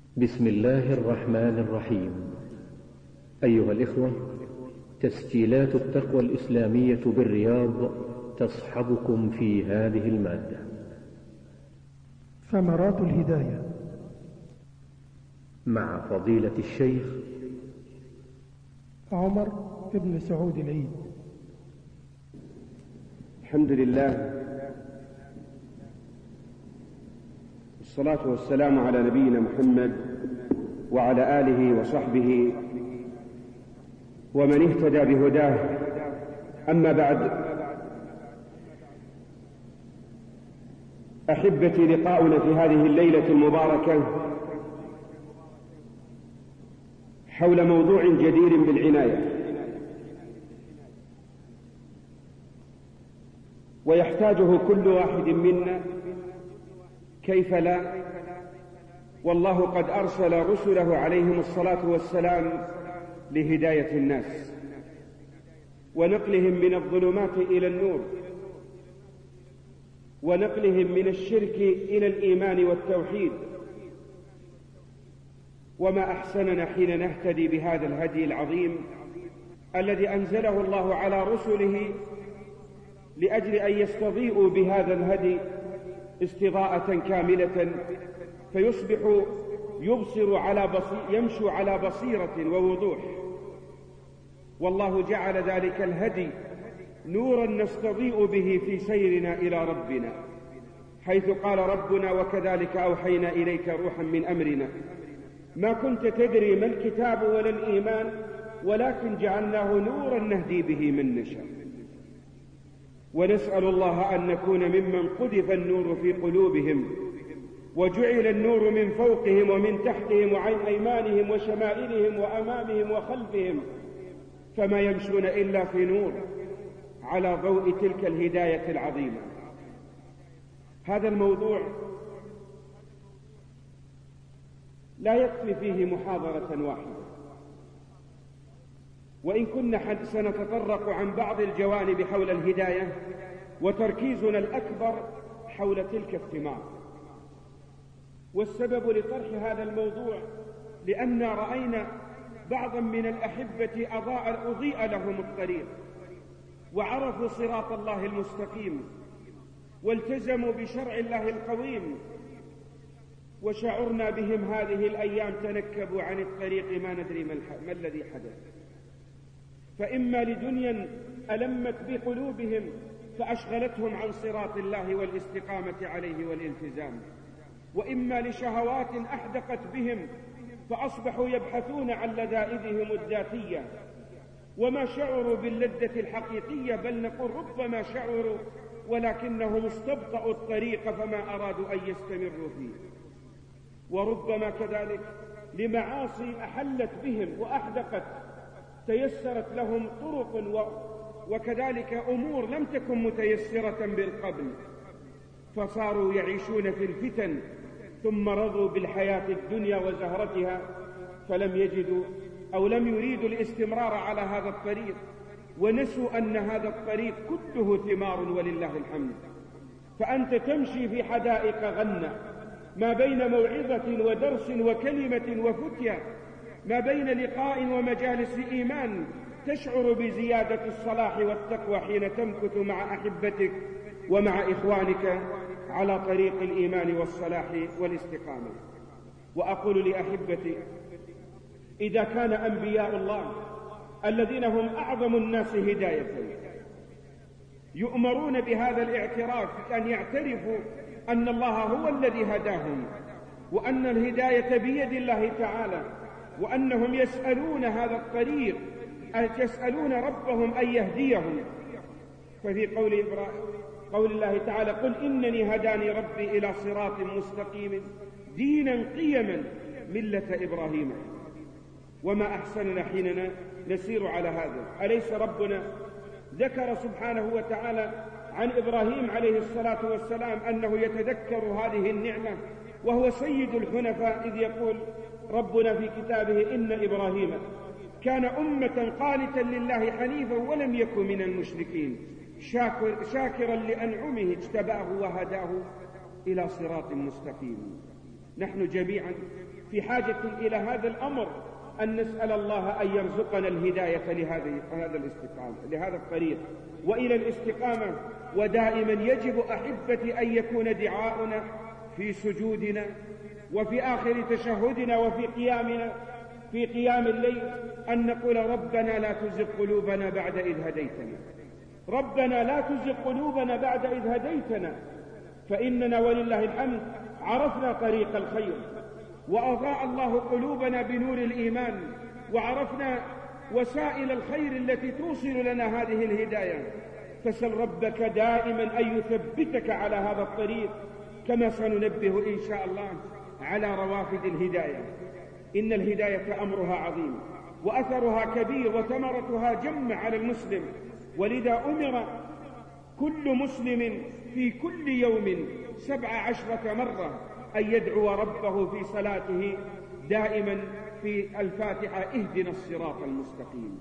بسم الله الرحمن الرحيم. أيها الإخوة، تسجيلات التقوى الإسلامية بالرياض تصحبكم في هذه المادة. ثمرات الهداية مع فضيلة الشيخ عمر بن سعود العيد. الحمد لله، والصلاة والسلام على نبينا محمد وعلى آله وصحبه ومن اهتدى بهداه. أما بعد، أحبتي، لقاؤنا في هذه الليلة المباركة حول موضوع جدير بالعناية، ويحتاجه كل واحد منا، كيف لا، والله قد أرسل رسله عليهم الصلاة والسلام لهداية الناس ونقلهم من الظلمات إلى النور، ونقلهم من الشرك إلى الإيمان والتوحيد. وما أحسننا حين نهتدي بهذا الهدي العظيم الذي أنزله الله على رسله لأجل أن يستضيئوا بهذا الهدي استضاءة كاملة، فيصبح يمشي على بصيرة ووضوح. والله جعل ذلك الهدي نورا نستضيء به في سيرنا إلى ربنا، حيث قال ربنا: وكذلك أوحينا إليك روحا من أمرنا ما كنت تدري ما الكتاب ولا الإيمان ولكن جعلناه نورا نهدي به من نشاء. ونسأل الله أن نكون ممن قذف النور في قلوبهم وجعل النور من فوقهم ومن تحتهم وعن أيمانهم وشمائلهم وأمامهم وخلفهم، فما يمشون إلا في نور على ضوء تلك الهداية العظيمة. هذا الموضوع لا يكفي فيه محاضرة واحدة، وإن كنا سنتطرق عن بعض الجوانب حول الهداية، وتركيزنا الأكبر حول تلك الثمار. والسبب لطرح هذا الموضوع لأننا رأينا بعضا من الأحبة أضيء لهم الطريق وعرفوا صراط الله المستقيم والتزموا بشرع الله القويم، وشعرنا بهم هذه الأيام تنكبوا عن الطريق ما ندري ما الذي حدث. فإما لدنيا ألمت بقلوبهم فأشغلتهم عن صراط الله والاستقامة عليه والالتزام، وإما لشهوات أحدقت بهم فأصبحوا يبحثون عن لذائذهم الذاتية وما شعروا باللذة الحقيقية، بل نقول ربما شعروا ولكنهم استبطأوا الطريق فما أرادوا أن يستمروا فيه. وربما كذلك لمعاصي أحلت بهم وأحدقت، تيسرت لهم طرق وكذلك أمور لم تكن متيسرة بالقبل، فصاروا يعيشون في الفتن ثم رضوا بالحياة الدنيا وزهرتها، فلم يجدوا أو لم يريدوا الاستمرار على هذا الطريق، ونسوا أن هذا الطريق كله ثمار ولله الحمد. فأنت تمشي في حدائق غنة ما بين موعظة ودرس وكلمة وفتية، ما بين لقاء ومجالس إيمان، تشعر بزيادة الصلاح والتقوى حين تمكث مع أحبتك ومع إخوانك على طريق الإيمان والصلاح والاستقامة. وأقول لأحبتي: إذا كان أنبياء الله الذين هم أعظم الناس هداية يؤمرون بهذا الاعتراف، أن يعترفوا أن الله هو الذي هداهم وأن الهداية بيد الله تعالى، وأنهم يسألون هذا الطريق، يسألون ربهم أن يهديهم. ففي قول الله تعالى: قل إنني هداني ربي إلى صراط مستقيم دينا قيما ملة إبراهيم. وما أحسننا حيننا نسير على هذا. أليس ربنا ذكر سبحانه وتعالى عن إبراهيم عليه الصلاة والسلام أنه يتذكر هذه النعمة وهو سيد الحنفاء، إذ يقول ربنا في كتابه: إن إبراهيم كان أمة قانتا لله حنيفا ولم يكن من المشركين شاكرا لأنعمه اجتباه وهداه إلى صراط مستقيم. نحن جميعا في حاجة إلى هذا الأمر أن نسأل الله أن يرزقنا الهداية لهذا الطريق وإلى الاستقامة. ودائما يجب أحبتي أن يكون دعاؤنا في سجودنا وفي آخر تشهدنا وفي قيامنا في قيام الليل أن نقول ربنا لا تزغ قلوبنا بعد إذ هديتنا، ربنا لا تزغ قلوبنا بعد إذ هديتنا، فإننا ولله الحمد عرفنا طريق الخير وأضاء الله قلوبنا بنور الإيمان، وعرفنا وسائل الخير التي توصل لنا هذه الهداية. فسل ربك دائما أن يثبتك على هذا الطريق، كما سننبه إن شاء الله على روافد الهداية. إن الهداية أمرها عظيم وأثرها كبير وثمرتها جم على المسلم، ولذا أمر كل مسلم في كل يوم 17 مرة أن يدعو ربه في صلاته دائما في الفاتحة اهدنا الصراط المستقيم.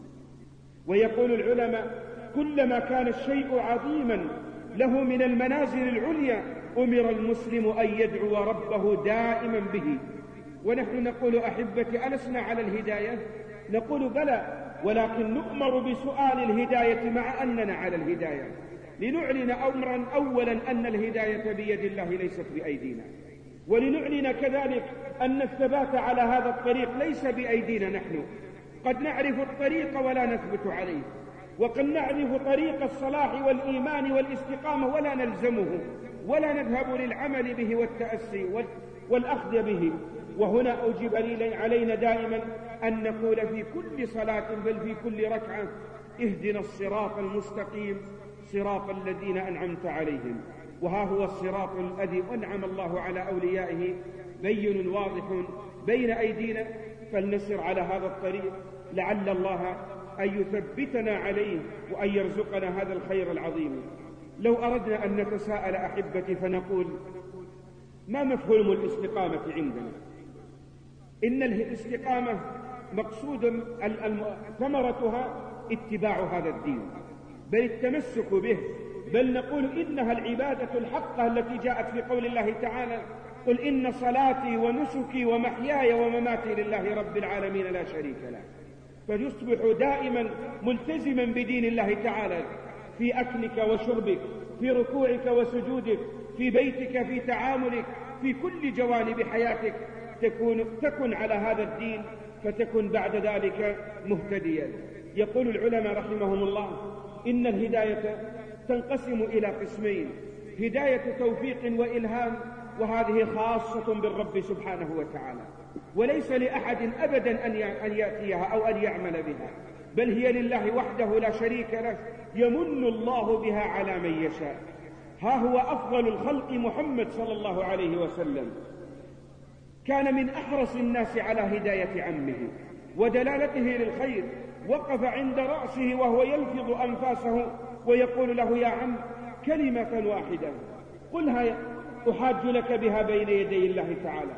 ويقول العلماء كلما كان الشيء عظيما له من المنازل العليا أمر المسلم أن يدعو ربه دائما به. ونحن نقول أحبتي ألسنا على الهداية؟ نقول بلى، ولكن نؤمر بسؤال الهداية مع أننا على الهداية، لنعلن أمرا أولا أن الهداية بيد الله ليست بأيدينا، ولنعلن كذلك أن الثبات على هذا الطريق ليس بأيدينا نحن. قد نعرف الطريق ولا نثبت عليه، وقد نعرف طريق الصلاح والإيمان والاستقامة ولا نلزمه ولا نذهب للعمل به والتأسي والأخذ به. وهنا أوجب علينا دائما أن نقول في كل صلاة بل في كل ركعة اهدنا الصراط المستقيم صراط الذين أنعمت عليهم. وها هو الصراط الذي أنعم الله على أوليائه بين واضح بين أيدينا، فلنسر على هذا الطريق لعل الله أن يثبتنا عليه وأن يرزقنا هذا الخير العظيم. لو أردنا أن نتساءل أحبتي فنقول ما مفهوم الاستقامة عندنا؟ إن الاستقامة مقصود ثمرتها اتباع هذا الدين بل التمسك به، بل نقول إنها العبادة الحقة التي جاءت في قول الله تعالى قل إن صلاتي ونسكي ومحياي ومماتي لله رب العالمين لا شريك له. فيصبح دائما ملتزما بدين الله تعالى في أكلك وشربك، في ركوعك وسجودك، في بيتك، في تعاملك، في كل جوانب حياتك تكن على هذا الدين، فتكن بعد ذلك مهتديا. يقول العلماء رحمهم الله إن الهداية تنقسم إلى قسمين: هداية توفيق وإلهام، وهذه خاصة بالرب سبحانه وتعالى، وليس لأحد أبدا أن يأتيها أو أن يعمل بها، بل هي لله وحده لا شريك له، يمن الله بها على من يشاء. ها هو أفضل الخلق محمد صلى الله عليه وسلم كان من أحرص الناس على هداية عمه ودلالته للخير، وقف عند رأسه وهو يلفظ أنفاسه ويقول له يا عم كلمة واحدة قلها أحاج لك بها بين يدي الله تعالى،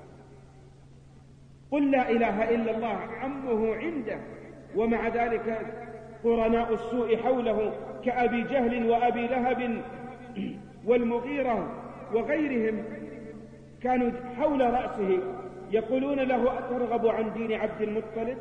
قل لا إله إلا الله. عمه عنده، ومع ذلك قرناء السوء حوله كأبي جهل وأبي لهب والمغيرة وغيرهم كانوا حول رأسه يقولون له أترغب عن دين عبد المطلب؟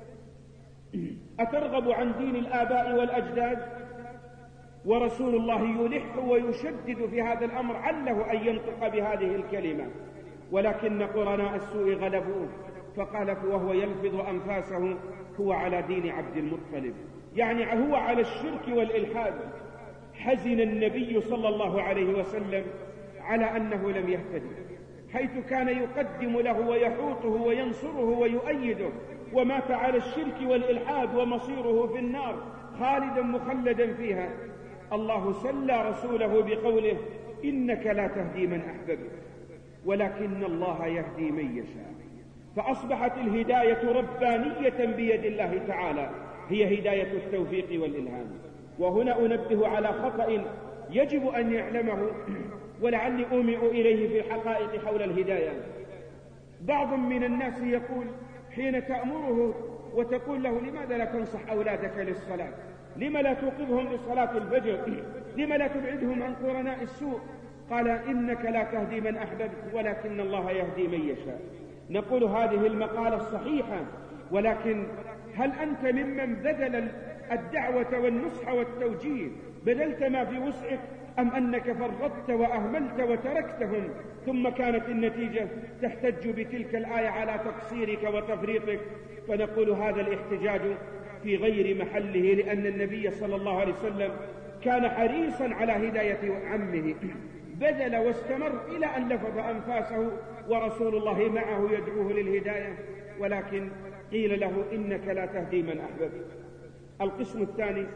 أترغب عن دين الآباء والأجداد؟ ورسول الله يلح ويشدد في هذا الأمر عله أن ينطق بهذه الكلمة، ولكن قرناء السوء غلبوه فقال وهو يلفظ أنفاسه هو على دين عبد المطلب، يعني هو على الشرك والإلحاد. حزن النبي صلى الله عليه وسلم على أنه لم يهتدي، حيث كان يقدم له ويحوطه وينصره ويؤيده، ومات على الشرك والإلحاد ومصيره في النار خالدا مخلدا فيها. الله سلى رسوله بقوله إنك لا تهدي من أحببت ولكن الله يهدي من يشاء. فأصبحت الهداية ربانية بيد الله تعالى، هي هداية التوفيق والإلهام. وهنا أنبه على خطأ يجب أن يعلمه ولعلي أومئ إليه في الحقائق حول الهداية. بعض من الناس يقول حين تأمره وتقول له لماذا لا تنصح أولادك للصلاة، لما لا توقظهم لصلاة الفجر، لما لا تبعدهم عن قرناء السوء؟ قال إنك لا تهدي من أحببت ولكن الله يهدي من يشاء. نقول هذه المقالة الصحيحة، ولكن هل أنت ممن بذل الدعوة والنصح والتوجيه، بذلت ما في وسعك، أم أنك فرطت وأهملت وتركتهم ثم كانت النتيجة تحتج بتلك الآية على تقصيرك وتفريطك؟ فنقول هذا الاحتجاج في غير محله، لأن النبي صلى الله عليه وسلم كان حريصا على هداية عمه، بذل واستمر إلى أن لفظ أنفاسه ورسول الله معه يدعوه للهداية، ولكن قيل له إنك لا تهدي من أحببت. القسم الثاني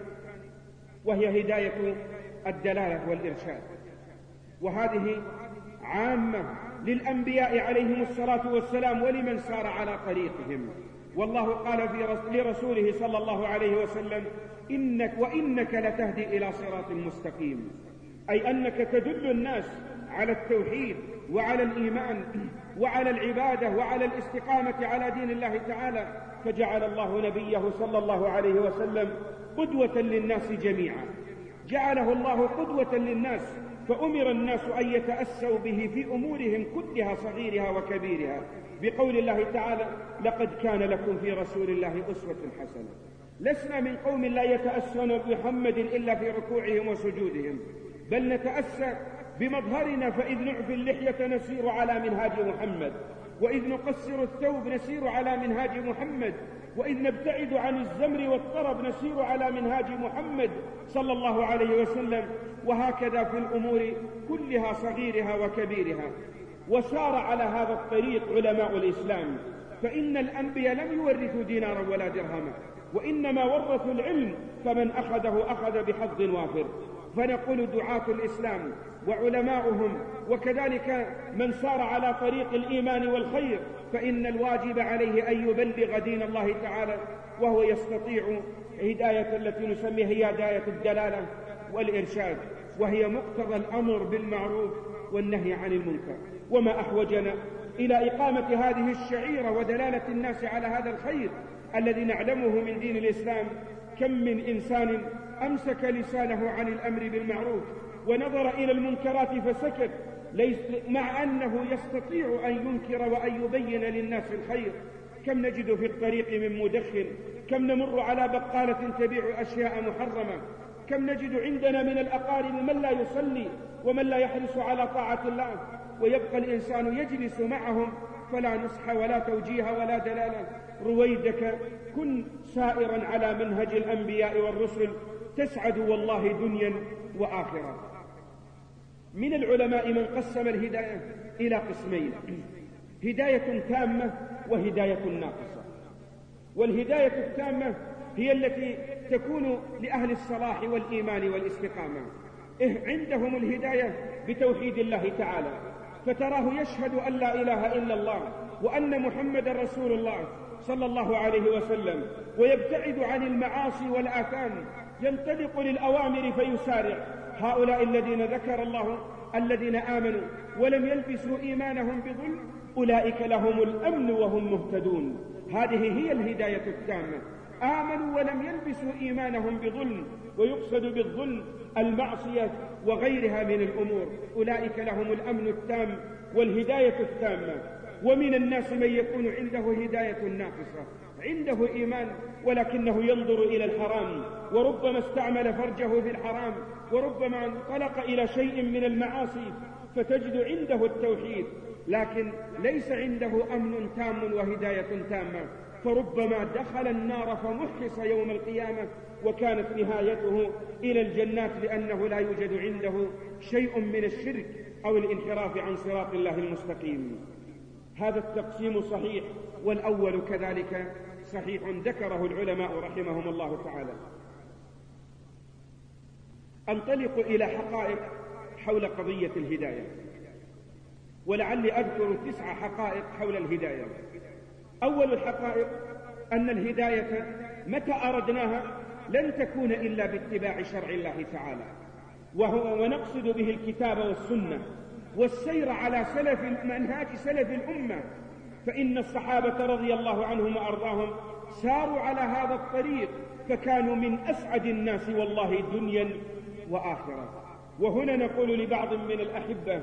وهي هداية الدلالة والإرشاد، وهذه عامة للأنبياء عليهم الصلاة والسلام ولمن سار على طريقهم. والله قال لرسوله صلى الله عليه وسلم وإنك لتهدي إلى صراط مستقيم، أي أنك تدل الناس على التوحيد وعلى الإيمان وعلى العبادة وعلى الاستقامة على دين الله تعالى. فجعل الله نبيه صلى الله عليه وسلم قدوة للناس جميعا، جعله الله قدوة للناس، فأمر الناس أن يتأسوا به في أمورهم كلها صغيرها وكبيرها، بقول الله تعالى: لقد كان لكم في رسول الله أسوة حسنة. لسنا من قوم لا يتأسون بمحمد إلا في ركوعهم وسجودهم، بل نتأسى بمظهرنا، فإذ نعفي اللحية نسير على منهاج محمد، وإذ نقصر الثوب نسير على منهاج محمد، وإذ نبتعد عن الزمر والطرب نسير على منهاج محمد صلى الله عليه وسلم. وهكذا في الأمور كلها صغيرها وكبيرها. وسار على هذا الطريق علماء الإسلام، فإن الأنبياء لم يورثوا دينارا ولا درهما، وإنما ورثوا العلم، فمن أخذه أخذ بحظ وافر. فنقول دعاة الإسلام وعلماؤهم وكذلك من سار على طريق الإيمان والخير، فإن الواجب عليه أن يبلغ دين الله تعالى، وهو يستطيع هداية التي نسميها هي هداية الدلالة والإرشاد، وهي مقتضى الأمر بالمعروف والنهي عن المنكر. وما أحوجنا إلى إقامة هذه الشعيرة ودلالة الناس على هذا الخير الذي نعلمه من دين الإسلام. كم من إنسان أمسك لسانه عن الأمر بالمعروف ونظر إلى المنكرات فسكت، مع أنه يستطيع أن ينكر وأن يبين للناس الخير. كم نجد في الطريق من مدخن، كم نمر على بقالة تبيع أشياء محرمة، كم نجد عندنا من الأقارب من لا يصلي ومن لا يحرص على طاعة الله، ويبقى الإنسان يجلس معهم فلا نصح ولا توجيه ولا دلالة. رويدك كن سائرا على منهج الأنبياء والرسل تسعد والله دنيا وآخرة. من العلماء من قسم الهداية إلى قسمين: هداية تامة وهداية ناقصة. والهداية التامة هي التي تكون لأهل الصلاح والإيمان والاستقامة، عندهم الهداية بتوحيد الله تعالى، فتراه يشهد أن لا إله إلا الله وأن محمد رسول الله صلى الله عليه وسلم، ويبتعد عن المعاصي والآثام، ينطلق للأوامر فيسارع. هؤلاء الذين ذكر الله الذين آمنوا ولم يلبسوا إيمانهم بظلم أولئك لهم الأمن وهم مهتدون. هذه هي الهداية التامة، آمنوا ولم يلبسوا إيمانهم بظلم، ويقصد بالظلم المعصية وغيرها من الأمور. أولئك لهم الأمن التام والهداية التامة. ومن الناس من يكون عنده هداية ناقصة، عنده إيمان ولكنه ينظر إلى الحرام، وربما استعمل فرجه في الحرام، وربما انطلق إلى شيء من المعاصي، فتجد عنده التوحيد لكن ليس عنده أمن تام وهداية تامة، فربما دخل النار فمحص يوم القيامة، وكانت نهايته إلى الجنات، لأنه لا يوجد عنده شيء من الشرك أو الانحراف عن صراط الله المستقيم. هذا التقسيم صحيح، والأول كذلك صحيح ذكره العلماء رحمهم الله تعالى. أنطلق إلى حقائق حول قضية الهداية، ولعلي أذكر 9 حقائق حول الهداية. أول الحقائق أن الهداية متى أردناها لن تكون إلا باتباع شرع الله تعالى، ونقصد به الكتاب والسنة والسير على منهاج سلف الأمة، فإن الصحابة رضي الله عنهم وأرضاهم ساروا على هذا الطريق، فكانوا من أسعد الناس والله دنيا وآخرة. وهنا نقول لبعض من الأحبة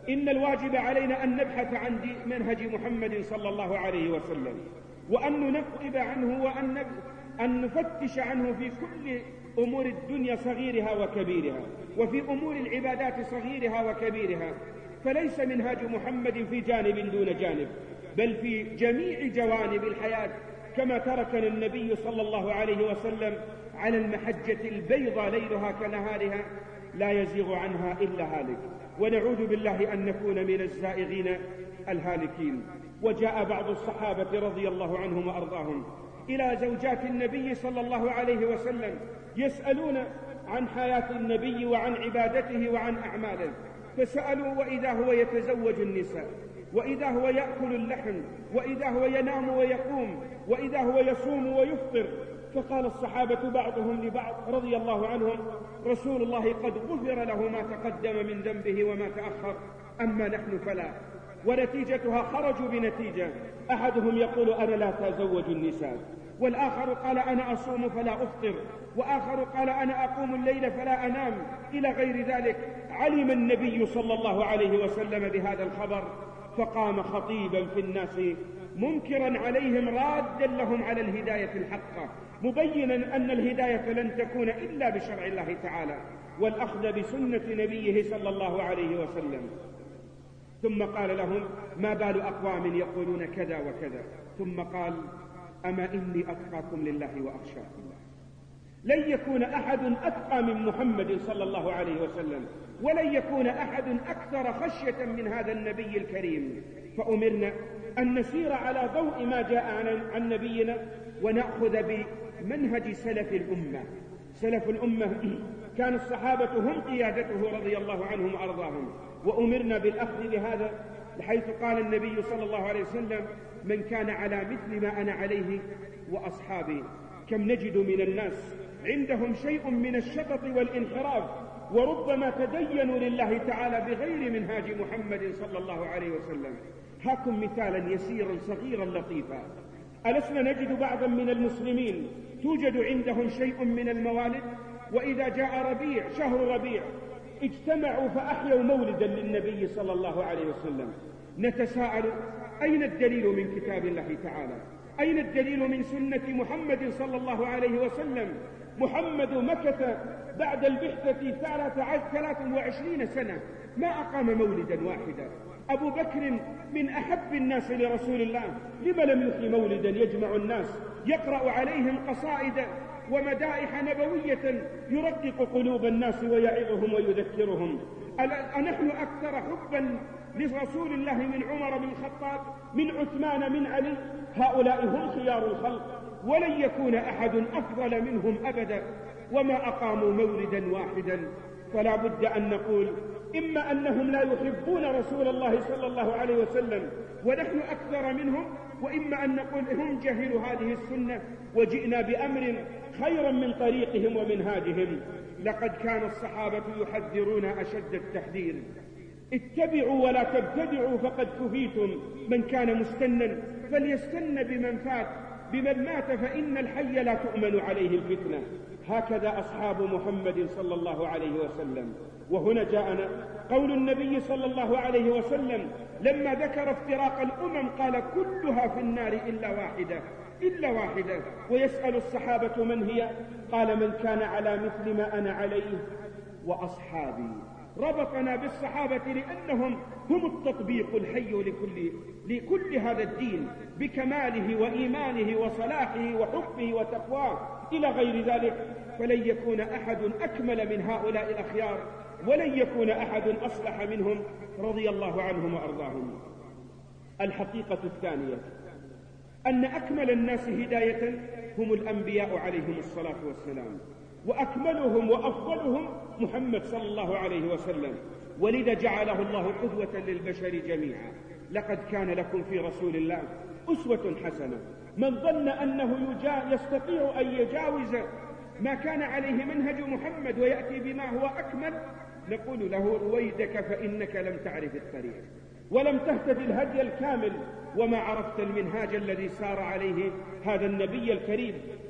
إن الواجب علينا أن نبحث عن منهج محمد صلى الله عليه وسلم، وأن ننقب عنه، وأن نفتش عنه في كل أمور الدنيا صغيرها وكبيرها، وفي أمور العبادات صغيرها وكبيرها. فليس منهاج محمد في جانب دون جانب، بل في جميع جوانب الحياة، كما تركنا النبي صلى الله عليه وسلم على المحجة البيضاء ليلها كنهارها لا يزيغ عنها إلا هالك، ونعوذ بالله أن نكون من الزائغين الهالكين. وجاء بعض الصحابة رضي الله عنهم وأرضاهم إلى زوجات النبي صلى الله عليه وسلم يسألون عن حياة النبي وعن عبادته وعن أعماله، فسألوا وإذا هو يتزوج النساء، وإذا هو يأكل اللحم، وإذا هو ينام ويقوم، وإذا هو يصوم ويفطر. فقال الصحابة بعضهم لبعض رضي الله عنهم: رسول الله قد غفر له ما تقدم من ذنبه وما تأخر، أما نحن فلا. ونتيجتها خرجوا بنتيجة، أحدهم يقول: أنا لا أتزوج النساء، والآخر قال: أنا أصوم فلا أفطر، وآخر قال: أنا أقوم الليل فلا أنام، إلى غير ذلك. علم النبي صلى الله عليه وسلم بهذا الخبر، فقام خطيبا في الناس منكرا عليهم، رادا لهم على الهداية الحقة، مبينا أن الهداية لن تكون إلا بشرع الله تعالى والأخذ بسنة نبيه صلى الله عليه وسلم. ثم قال لهم: ما بال أقوام يقولون كذا وكذا؟ ثم قال: أما إني أتقاكم لله وأخشاكم. لن يكون أحد أتقى من محمد صلى الله عليه وسلم، ولن يكون أحد أكثر خشية من هذا النبي الكريم. فأمرنا أن نسير على ضوء ما جاء عن نبينا، ونأخذ بمنهج سلف الأمة. سلف الأمة كان الصحابة هم قيادته رضي الله عنهم وأرضاهم، وأمرنا بالأخذ بهذا، بحيث قال النبي صلى الله عليه وسلم: من كان على مثل ما أنا عليه وأصحابي. كم نجد من الناس عندهم شيء من الشطط والانحراف، وربما تدينوا لله تعالى بغير منهاج محمد صلى الله عليه وسلم. هاكم مثالا يسيرا صغيرا لطيفا: ألسنا نجد بعضا من المسلمين توجد عندهم شيء من الموالد، وإذا جاء ربيع، شهر ربيع، اجتمعوا فأحيوا مولدا للنبي صلى الله عليه وسلم. نتساءل: أين الدليل من كتاب الله تعالى؟ أين الدليل من سنة محمد صلى الله عليه وسلم؟ محمد مكث بعد البعثة 23 سنة ما أقام مولدا واحدا. أبو بكر من أحب الناس لرسول الله، لما لم يحيي مولدا يجمع الناس يقرأ عليهم قصائد ومدائح نبوية يرقق قلوب الناس ويعظهم ويذكرهم؟ أنحن أكثر حبا لرسول الله من عمر بن الخطاب، من عثمان، من علي؟ هؤلاء هم خيار الخلق، ولن يكون أحد أفضل منهم أبدا، وما أقاموا مولدا واحدا. فلا بد أن نقول: إما أنهم لا يحبون رسول الله صلى الله عليه وسلم ونحن أكثر منهم، وإما أن نقول هم جهلوا هذه السنة وجئنا بأمر خيرا من طريقهم ومنهاجهم. لقد كان الصحابة يحذرون أشد التحذير: اتبعوا ولا تبتدعوا فقد كفيتم، من كان مستنا فليستن بمن مات فإن الحي لا تؤمن عليه الفتنة. هكذا أصحاب محمد صلى الله عليه وسلم. وهنا جاءنا قول النبي صلى الله عليه وسلم لما ذكر افتراق الأمم قال: كلها في النار إلا واحدة. ويسأل الصحابة: من هي؟ قال: من كان على مثل ما أنا عليه وأصحابي. ربطنا بالصحابة لأنهم هم التطبيق الحي لكل هذا الدين بكماله وإيمانه وصلاحه وحبه وتقواه إلى غير ذلك. فلن يكون أحد أكمل من هؤلاء الأخيار، ولن يكون أحد أصلح منهم رضي الله عنهم وأرضاهم. الحقيقة الثانية أن أكمل الناس هداية هم الأنبياء عليهم الصلاة والسلام، وأكملهم وأفضلهم محمد صلى الله عليه وسلم، ولذا جعله الله قدوة للبشر جميعا. لقد كان لكم في رسول الله أسوة حسنة. من ظن أنه يستطيع أن يجاوز ما كان عليه منهج محمد ويأتي بما هو أكمل، نقول له: رويدك، فإنك لم تعرف الطريق ولم تهتد الهدي الكامل، وما عرفت المنهاج الذي سار عليه هذا النبي الكريم.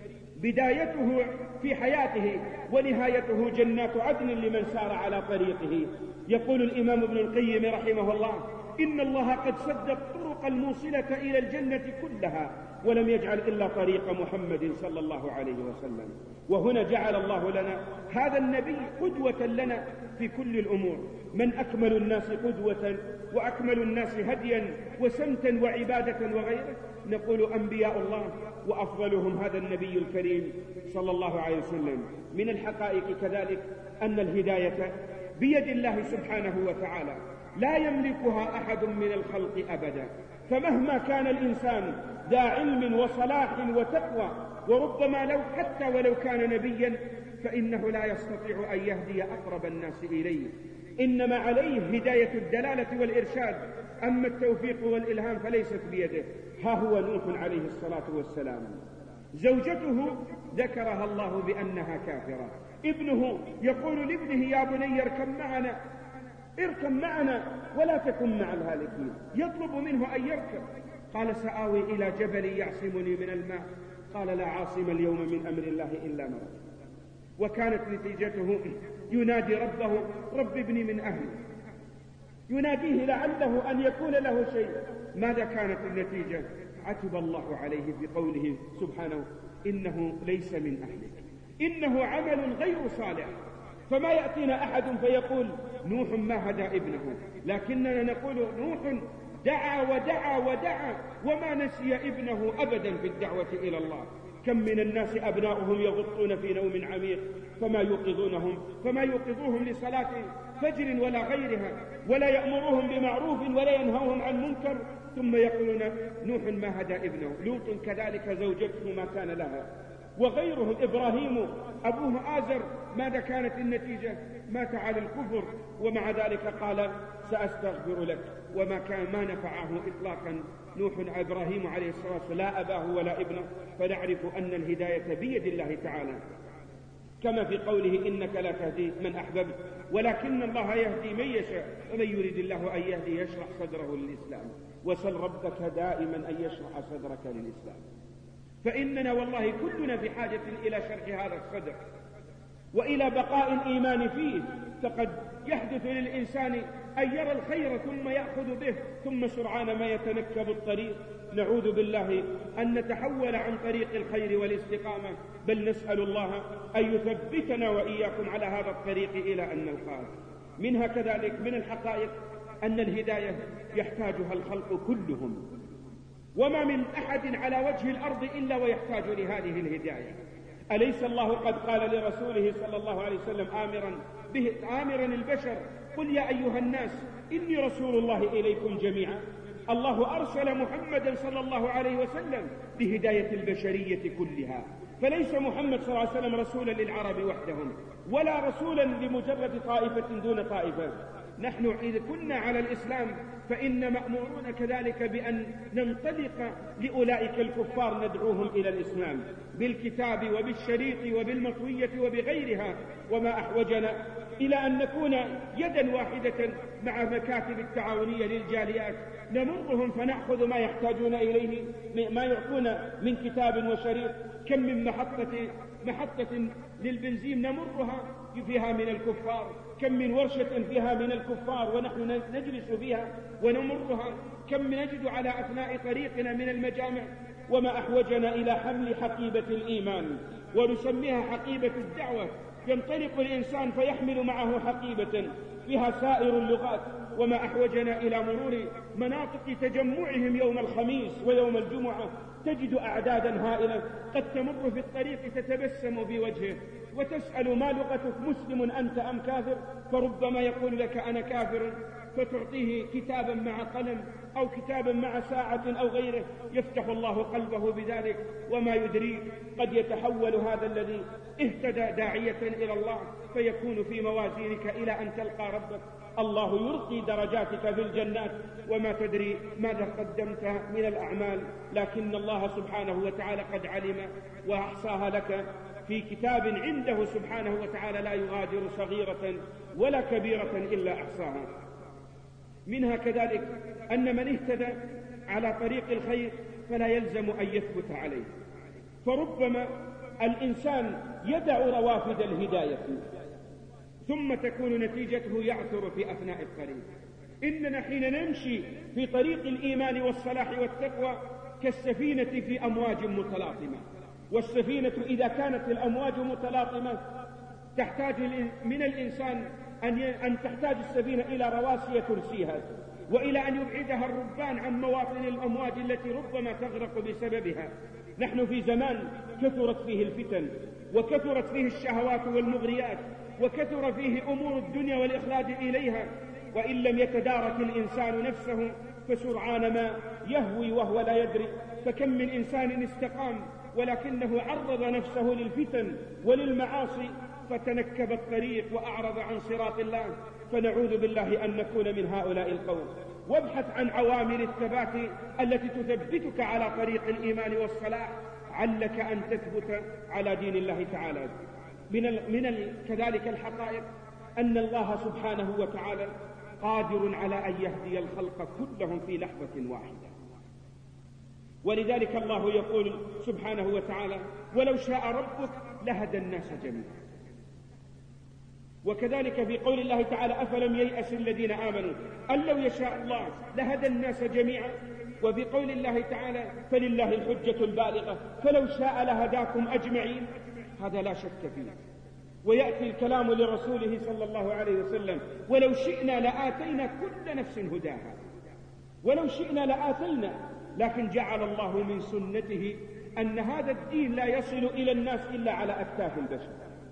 بدايته في حياته ونهايته جنات عدن لمن سار على طريقه. يقول الإمام ابن القيم رحمه الله: إن الله قد سد الطرق الموصلة إلى الجنة كلها ولم يجعل إلا طريق محمد صلى الله عليه وسلم. وهنا جعل الله لنا هذا النبي قدوة لنا في كل الأمور. من أكمل الناس قدوة وأكمل الناس هديا وسمتا وعبادة وغيره؟ نقول أنبياء الله، وأفضلهم هذا النبي الكريم صلى الله عليه وسلم. من الحقائق كذلك أن الهداية بيد الله سبحانه وتعالى، لا يملكها أحد من الخلق أبدا. فمهما كان الإنسان ذا علم وصلاح وتقوى، وربما حتى ولو كان نبيا، فإنه لا يستطيع أن يهدي أقرب الناس إليه، إنما عليه هداية الدلالة والإرشاد، أما التوفيق والإلهام فليست بيده. ها هو نوح عليه الصلاة والسلام، زوجته ذكرها الله بأنها كافرة، ابنه يقول لابنه: يا بني اركب معنا ولا تكن مع الهالكين. يطلب منه أن يركب، قال: سآوي إلى جبل يعصمني من الماء. قال: لا عاصم اليوم من أمر الله إلا من رحم. وكانت نتيجته ينادي ربه: رب ابني من أهلي، يناديه لعله أن يكون له شيء. ماذا كانت النتيجة؟ عتب الله عليه بقوله سبحانه: إنه ليس من أهلك، إنه عمل غير صالح. فما يأتينا أحد فيقول: نوح ما هدى ابنه، لكننا نقول: نوح دعا ودعا ودعا وما نسي ابنه أبدا في الدعوة إلى الله. كم من الناس أبناؤهم يغطون في نوم عميق فما يوقظوهم لصلاة فجر ولا غيرها، ولا يأمرهم بمعروف ولا ينهوهم عن منكر، ثم يقولون: نوح ما هدى ابنه. لوط كذلك زوجته ما كان لها، وغيرهم. إبراهيم أبوه آزر، ماذا كانت النتيجة؟ مات على الكفر، ومع ذلك قال: سأستغفر لك. ما نفعه إطلاقا نوح إبراهيم عليه الصلاة والسلام، لا أباه ولا ابنه. فنعرف أن الهداية بيد الله تعالى، كما في قوله: إنك لا تهدي من أحببت ولكن الله يهدي من يشاء ومن يريد الله أن يهدي يشرح صدره للإسلام. وسل ربك دائما أن يشرح صدرك للإسلام. فإننا والله كلنا بحاجة إلى شرح هذا الصدر وإلى بقاء الإيمان فيه. فقد يحدث للإنسان أن يرى الخير ثم يأخذ به، ثم سرعان ما يتنكب الطريق. نعوذ بالله أن نتحول عن طريق الخير والاستقامة، بل نسأل الله أن يثبتنا وإياكم على هذا الطريق إلى أن نلقاه. منها كذلك من الحقائق أن الهداية يحتاجها الخلق كلهم، وما من أحد على وجه الأرض إلا ويحتاج لهذه الهداية. أليس الله قد قال لرسوله صلى الله عليه وسلم آمرا البشر: قل يا أيها الناس إني رسول الله إليكم جميعا. الله أرسل محمدا صلى الله عليه وسلم لهداية البشرية كلها، فليس محمد صلى الله عليه وسلم رسولا للعرب وحدهم، ولا رسولا لمجرد طائفة دون طائفة. نحن إذا كنا على الإسلام فإن مأمورون كذلك بأن ننطلق لأولئك الكفار ندعوهم إلى الإسلام بالكتاب وبالشريط وبالمطوية وبغيرها. وما أحوجنا إلى أن نكون يدا واحدة مع مكاتب التعاونية للجاليات، نمرهم فنأخذ ما يحتاجون إليه، ما يعطون من كتاب وشريط. كم من محطة للبنزين نمرها فيها من الكفار، كم من ورشة فيها من الكفار ونحن نجلس فيها ونمرها، كم نجد على أثناء طريقنا من المجامع. وما أحوجنا إلى حمل حقيبة الإيمان، ونسميها حقيبة الدعوة. ينطلق الإنسان فيحمل معه حقيبة فيها سائر اللغات. وما أحوجنا إلى مرور مناطق تجمعهم يوم الخميس ويوم الجمعة، تجد أعدادا هائلة قد تمر في الطريق تتبسم في وجهه وتسأل: ما لغتك؟ مسلم أنت أم كافر؟ فربما يقول لك: أنا كافر، فتعطيه كتابا مع قلم أو كتابا مع ساعة أو غيره، يفتح الله قلبه بذلك. وما يدريك قد يتحول هذا الذي اهتدى داعية إلى الله فيكون في موازينك إلى أن تلقى ربك. الله يرقي درجاتك في الجنات، وما تدري ماذا قدمت من الأعمال، لكن الله سبحانه وتعالى قد علم وأحصاها لك في كتاب عنده سبحانه وتعالى لا يغادر صغيرة ولا كبيرة إلا أحصاها. منها كذلك أن من اهتدى على طريق الخير فلا يلزم أن يثبت عليه، فربما الإنسان يدع روافد الهداية ثم تكون نتيجته يعثر في أثناء الطريق. إننا حين نمشي في طريق الإيمان والصلاح والتقوى كالسفينة في أمواج متلاطمة، والسفينة إذا كانت الأمواج متلاطمة تحتاج من الإنسان أن تحتاج السفينة إلى رواسي ترسيها، وإلى أن يبعدها الربان عن مواطن الأمواج التي ربما تغرق بسببها. نحن في زمان كثرت فيه الفتن، وكثرت فيه الشهوات والمغريات، وكثر فيه أمور الدنيا والإخلاد إليها، وإن لم يتدارك الإنسان نفسه فسرعان ما يهوي وهو لا يدري. فكم من إنسان استقام ولكنه عرض نفسه للفتن وللمعاصي فتنكب الطريق وأعرض عن صراط الله، فنعوذ بالله أن نكون من هؤلاء القوم. وابحث عن عوامل الثبات التي تثبتك على طريق الإيمان والصلاح علك أن تثبت على دين الله تعالى. كذلك الحقائق أن الله سبحانه وتعالى قادر على أن يهدي الخلق كلهم في لحظة واحدة، ولذلك الله يقول سبحانه وتعالى: ولو شاء ربك لهدى الناس جميعا. وكذلك في قول الله تعالى: أفلم ييأس الذين آمنوا أن لو يشاء الله لهدى الناس جميعا. وفي قول الله تعالى: فلله الحجة البالغة فلو شاء لهداكم أجمعين. هذا لا شك فيه. ويأتي الكلام لرسوله صلى الله عليه وسلم: ولو شئنا لآتينا كل نفس هداها. ولو شئنا لآتينا، لكن جعل الله من سنته أن هذا الدين لا يصل إلى الناس إلا على أكتاف البشر،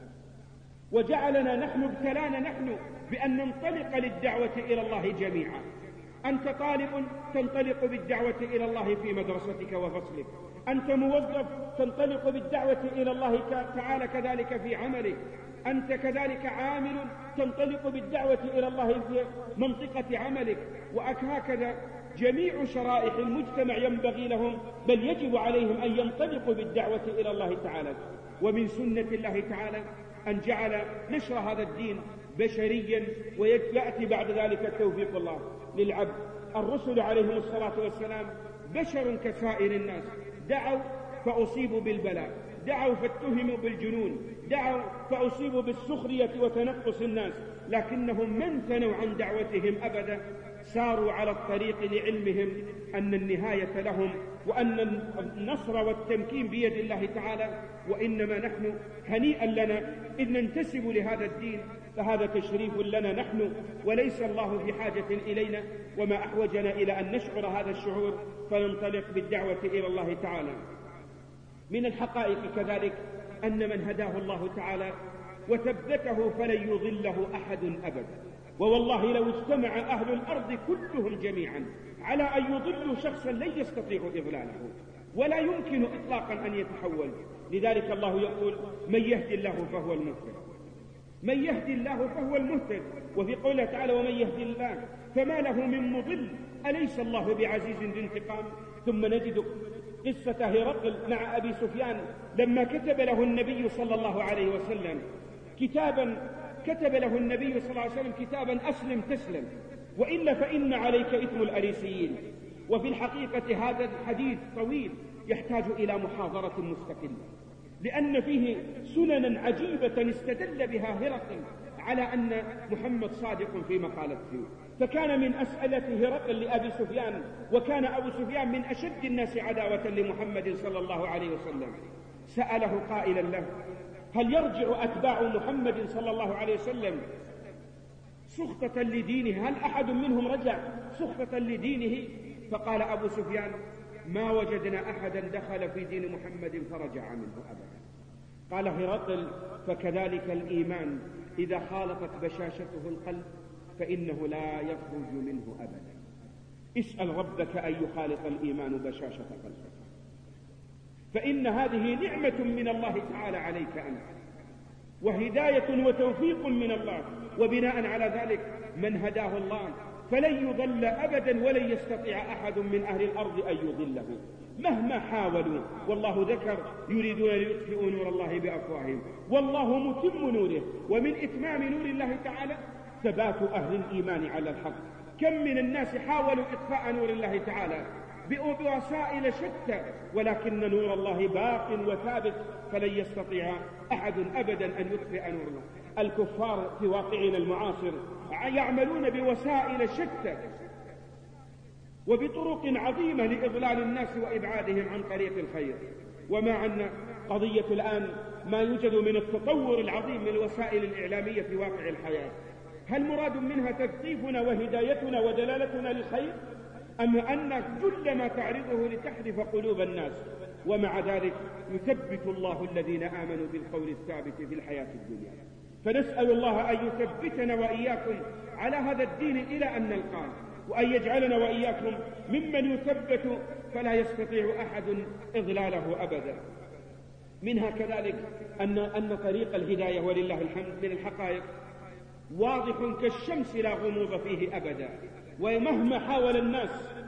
وجعلنا نحن ابتلانا نحن بأن ننطلق للدعوة إلى الله جميعا. أنت طالب تنطلق بالدعوة إلى الله في مدرستك وفصلك، أنت موظف تنطلق بالدعوة إلى الله تعالى كذلك في عملك، أنت كذلك عامل تنطلق بالدعوة إلى الله في منطقة عملك، وهكذا جميع شرائح المجتمع ينبغي لهم بل يجب عليهم أن ينطلقوا بالدعوة إلى الله تعالى. ومن سنة الله تعالى أن جعل نشر هذا الدين بشريا، ويأتي بعد ذلك توفيق الله للعبد. الرسل عليهم الصلاة والسلام بشر كسائر الناس، دعوا فأصيبوا بالبلاء، دعوا فاتهموا بالجنون، دعوا فأصيبوا بالسخرية وتنقص الناس، لكنهم ما امتنوا عن دعوتهم أبدا، ساروا على الطريق لعلمهم أن النهاية لهم، وأن النصر والتمكين بيد الله تعالى. وإنما نحن هنيئا لنا إذ ننتسب لهذا الدين، فهذا تشريف لنا نحن، وليس الله في حاجة إلينا، وما أحوجنا إلى أن نشعر هذا الشعور فننطلق بالدعوة إلى الله تعالى. من الحقائق كذلك أن من هداه الله تعالى وثبته فلن يضله أحد أبدا. ووالله لو اجتمع أهل الأرض كلهم جميعا على أن يضلوا شخصا لن يستطيعوا إضلاله، ولا يمكن إطلاقا أن يتحول. لذلك الله يقول: من يهدي الله فهو المهتد، من يهدي الله فهو المهتد. وفي قوله تعالى: ومن يهدي الله فما له من مضل أليس الله بعزيز ذي انتقام. ثم نجد قصة هرقل مع أبي سفيان لما كتب له النبي صلى الله عليه وسلم كتابا أسلم تسلم، وإلا فإن عليك إثم الأريسيين. وفي الحقيقة هذا الحديث طويل يحتاج إلى محاضرة مستقلة، لأن فيه سننا عجيبة استدل بها هرقل على أن محمد صادق في مقالته. فكان من أسئلة هرقل لأبي سفيان، وكان أبو سفيان من أشد الناس عداوة لمحمد صلى الله عليه وسلم، سأله قائلا له: هل يرجع أتباع محمد صلى الله عليه وسلم سخطة لدينه؟ هل أحد منهم رجع سخطة لدينه؟ فقال أبو سفيان: ما وجدنا أحدا دخل في دين محمد فرجع منه أبدا. قال هرقل: فكذلك الإيمان إذا خالطت بشاشته القلب فإنه لا يخرج منه أبدا. اسأل ربك أن يخالط الإيمان بشاشة قلبك، فإن هذه نعمة من الله تعالى عليك أنت، وهداية وتوفيق من الله. وبناء على ذلك من هداه الله فلن يضل أبدا، ولن يستطيع أحد من أهل الأرض أن يضله مهما حاولوا. والله ذكر: يريدون ليطفئوا نور الله بأفواههم والله متم نوره. ومن إتمام نور الله تعالى ثبات أهل الإيمان على الحق. كم من الناس حاولوا إطفاء نور الله تعالى بوسائل شتى، ولكن نور الله باق وثابت، فلن يستطيع أحد أبدا أن يطفئ نور الله. الكفار في واقعنا المعاصر يعملون بوسائل شتى وبطرق عظيمة لإضلال الناس وإبعادهم عن طريق الخير. ومع أن قضية الآن ما يوجد من التطور العظيم من الوسائل الإعلامية في واقع الحياة، هل مراد منها تثقيفنا وهدايتنا ودلالتنا للخير، أم أن كل ما تعرضه لتحرف قلوب الناس؟ ومع ذلك يثبت الله الذين آمنوا بالقول الثابت في الحياة الدنيا. فنسأل الله أن يثبتنا وإياكم على هذا الدين إلى أن نلقاه، وأن يجعلنا وإياكم ممن يثبت فلا يستطيع أحد إضلاله أبدا. منها كذلك أن طريق الهداية ولله الحمد من الحقائق واضح كالشمس لا غموض فيه أبدا، ومهما حاول الناس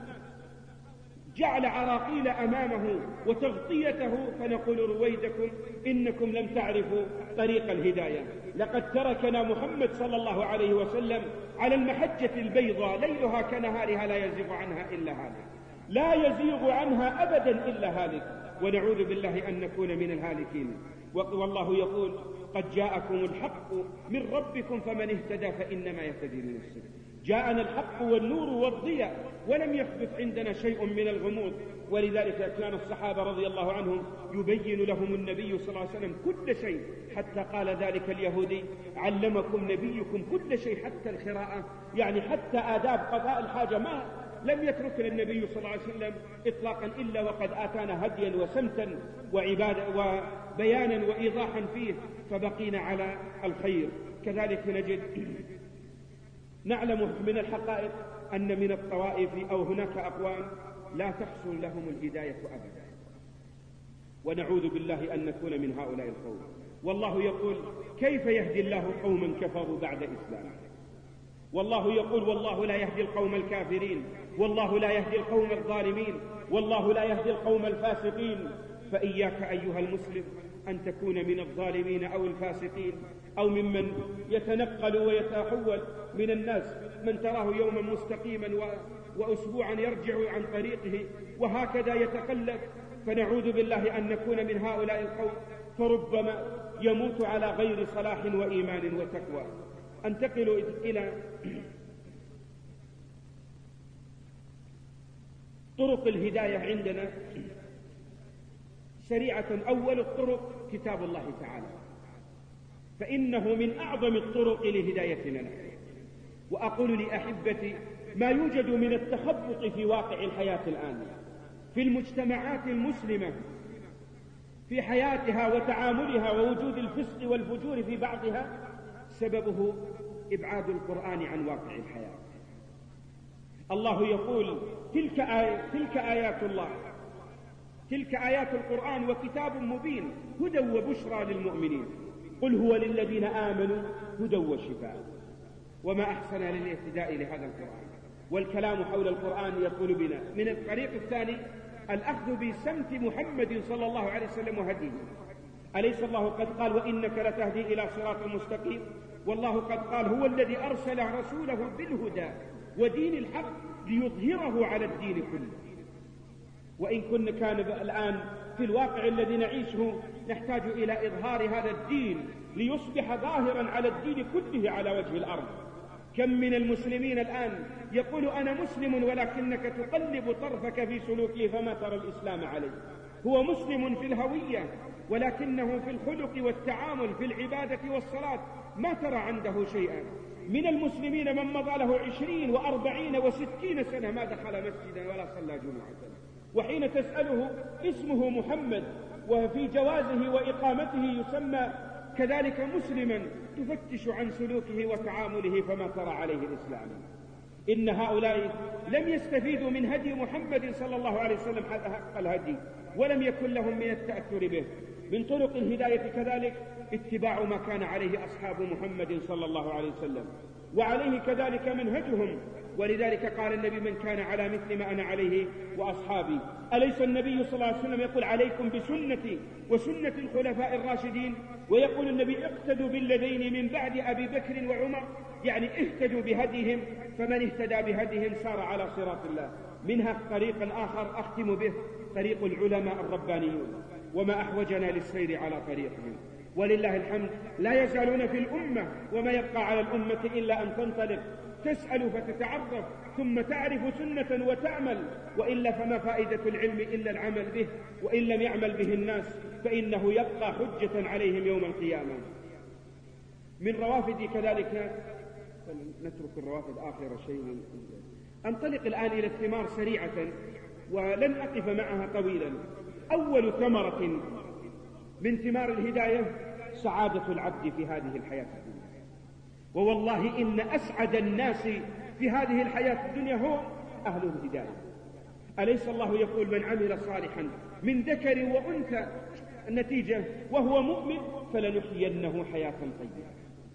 جعل عراقيل أمامه وتغطيته فنقول رويدكم إنكم لم تعرفوا طريق الهداية. لقد تركنا محمد صلى الله عليه وسلم على المحجة البيضاء ليلها كنهارها لا يزيغ عنها إلا هالك، لا يزيغ عنها أبدا إلا هالك، ونعوذ بالله أن نكون من الهالكين. والله يقول قد جاءكم الحق من ربكم فمن اهتدى فإنما يهتدي لنفسه. جاءنا الحق والنور والضياء ولم يثبت عندنا شيء من الغموض، ولذلك كان الصحابة رضي الله عنهم يبين لهم النبي صلى الله عليه وسلم كل شيء، حتى قال ذلك اليهودي علمكم نبيكم كل شيء حتى القراءة، يعني حتى آداب قضاء الحاجة ما لم يترك النبي صلى الله عليه وسلم إطلاقا إلا وقد آتانا هديا وسمتا وعبادة وبيانا وإيضاحا فيه، فبقينا على الخير. كذلك نجد نعلم من الحقائق أن من الطوائف أو هناك أقوام لا تحصل لهم الهداية أبدا، ونعوذ بالله أن نكون من هؤلاء القوم. والله يقول كيف يهدي الله قوما كفروا بعد إسلامهم. والله يقول والله لا يهدي القوم الكافرين، والله لا يهدي القوم الظالمين، والله لا يهدي القوم الفاسقين. فإياك أيها المسلم أن تكون من الظالمين أو الفاسقين أو ممن يتنقل ويتحول من الناس، من تراه يوما مستقيما وأسبوعا يرجع عن طريقه وهكذا يتقلب. فنعوذ بالله أن نكون من هؤلاء القوم، فربما يموت على غير صلاح وإيمان وتقوى. أنتقل إلى طرق الهداية عندنا سريعة. أول الطرق كتاب الله تعالى، فإنه من أعظم الطرق لهدايتنا له. وأقول لأحبتي ما يوجد من التخبط في واقع الحياة الآن في المجتمعات المسلمة في حياتها وتعاملها ووجود الفسق والفجور في بعضها سببه إبعاد القرآن عن واقع الحياة. الله يقول تلك آيات الله، تلك آيات القرآن وكتاب مبين هدى وبشرى للمؤمنين، قل هو للذين آمنوا هدى وشفاء. وما أحسن للاهتداء لهذا القرآن. والكلام حول القرآن يطول بنا. من الطريق الثاني الأخذ بسمت محمد صلى الله عليه وسلم وهديه. أليس الله قد قال وإنك لتهدي إلى صراط مستقيم؟ والله قد قال هو الذي أرسل رسوله بالهدى ودين الحق ليظهره على الدين كله. وإن كان الآن في الواقع الذي نعيشه نحتاج إلى إظهار هذا الدين ليصبح ظاهرا على الدين كله على وجه الأرض. كم من المسلمين الآن يقول أنا مسلم ولكنك تقلب طرفك في سلوكه فما ترى الإسلام عليه. هو مسلم في الهوية ولكنه في الخلق والتعامل في العبادة والصلاة ما ترى عنده شيئا. من المسلمين من مضى له 20 و40 و60 سنة ما دخل مسجدا ولا صلى جمعة، وحين تسأله اسمه محمد وفي جوازه وإقامته يسمى كذلك مسلما، تفتش عن سلوكه وتعامله فما ترى عليه الإسلام. إن هؤلاء لم يستفيدوا من هدي محمد صلى الله عليه وسلم حق الهدي، ولم يكن لهم من التأثر به. من طرق الهداية كذلك اتباع ما كان عليه أصحاب محمد صلى الله عليه وسلم، وعليه كذلك منهجهم. ولذلك قال النبي من كان على مثل ما أنا عليه وأصحابي. أليس النبي صلى الله عليه وسلم يقول عليكم بسنتي وسنة الخلفاء الراشدين؟ ويقول النبي اقتدوا بالذين من بعد أبي بكر وعمر، يعني اهتدوا بهديهم، فمن اهتدى بهديهم سار على صراط الله. منها طريق آخر أختم به، طريق العلماء الربانيون، وما أحوجنا للسير على طريقهم. ولله الحمد لا يزالون في الأمة، وما يبقى على الأمة إلا أن تنطلق تسأل فتتعرف، ثم تعرف سنة وتعمل، وإلا فما فائدة العلم إلا العمل به، وإن لم يعمل به الناس فإنه يبقى حجة عليهم يوم القيامة. من روافد كذلك، نترك الروافد آخر شيء، أنطلق الآن إلى الثمار سريعة ولن أقف معها طويلا. أول ثمرة من ثمار الهداية سعادة العبد في هذه الحياة الدنيا. ووالله إن أسعد الناس في هذه الحياة الدنيا هم أهل الهداية. أليس الله يقول من عمل صالحا من ذكر وأنثى، النتيجة وهو مؤمن فلنحيينه حياة طيبة.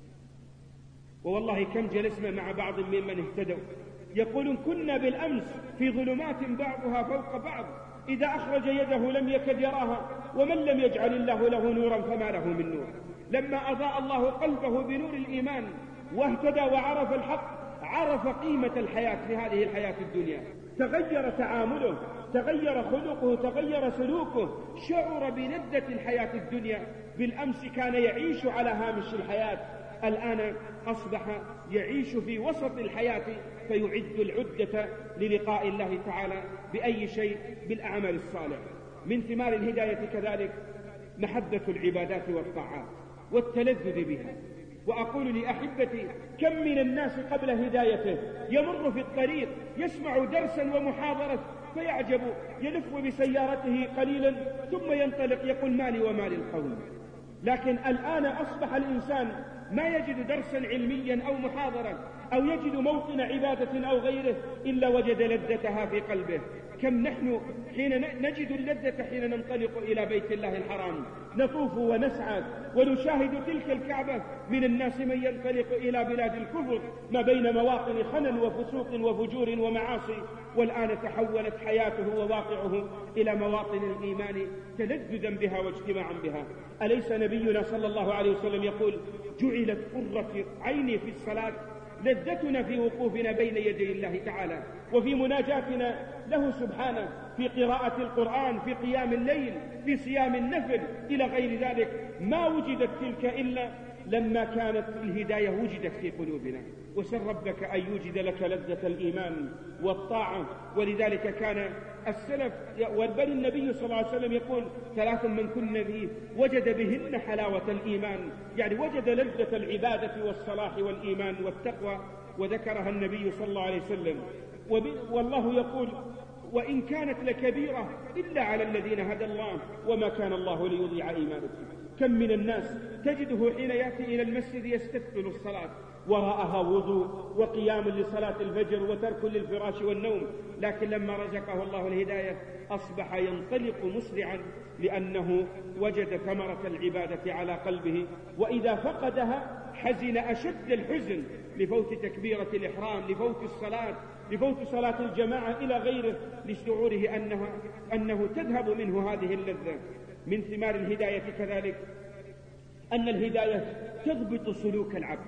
ووالله كم جلسنا مع بعض ممن اهتدوا يقولون كنا بالأمس في ظلمات بعضها فوق بعض، إذا أخرج يده لم يكد يراها، ومن لم يجعل الله له نورا فما له من نور. لما أضاء الله قلبه بنور الإيمان واهتدى وعرف الحق، عرف قيمة الحياة في هذه الحياة الدنيا، تغير تعامله، تغير خلقه، تغير سلوكه، شعر بلذة الحياة الدنيا. بالأمس كان يعيش على هامش الحياة، الآن أصبح يعيش في وسط الحياة، فيعد العدة للقاء الله تعالى بأي شيء؟ بالأعمال الصالحة. من ثمار الهداية كذلك محبة العبادات والطاعات والتلذذ بها. وأقول لأحبتي كم من الناس قبل هدايته يمر في الطريق يسمع درسا ومحاضرة فيعجب، يلف بسيارته قليلا ثم ينطلق يقول مالي ومال القوم. لكن الآن أصبح الإنسان ما يجد درسا علميا أو محاضرة أو يجد موطن عبادة أو غيره إلا وجد لذتها في قلبه. كم نحن حين نجد اللذة حين ننطلق إلى بيت الله الحرام، نطوف ونسعى ونشاهد تلك الكعبة. من الناس من ينطلق إلى بلاد الكفر ما بين مواطن خنن وفسوق وفجور ومعاصي، والآن تحولت حياته وواقعه إلى مواطن الإيمان تلذذا بها واجتماعا بها. أليس نبينا صلى الله عليه وسلم يقول جعلت قرة عيني في الصلاة، لذتنا في وقوفنا بين يدي الله تعالى وفي مناجاتنا له سبحانه، في قراءة القرآن، في قيام الليل، في صيام النفل إلى غير ذلك. ما وجدت تلك إلا لما كانت الهداية وجدت في قلوبنا. وسر ربك أن يوجد لك لذة الإيمان والطاعة. ولذلك كان السلف بل النبي صلى الله عليه وسلم يقول ثلاث من كن فيه وجد بهن حلاوة الإيمان، يعني وجد لذة العبادة والصلاح والإيمان والتقوى، وذكرها النبي صلى الله عليه وسلم. والله يقول وإن كانت لكبيرة إلا على الذين هدى الله وما كان الله ليضيع إيمانكم. كم من الناس تجده حين يأتي إلى المسجد يستثقل الصلاة، وراءها وضوء وقيام لصلاة الفجر وترك للفراش والنوم، لكن لما رزقه الله الهداية أصبح ينطلق مسرعا لأنه وجد ثمرة العبادة على قلبه، وإذا فقدها حزن أشد الحزن لفوت تكبيرة الإحرام، لفوت الصلاة، لفوت صلاة الجماعة إلى غيره، لشعوره أنه تذهب منه هذه اللذة. من ثمار الهداية كذلك أن الهداية تضبط سلوك العبد،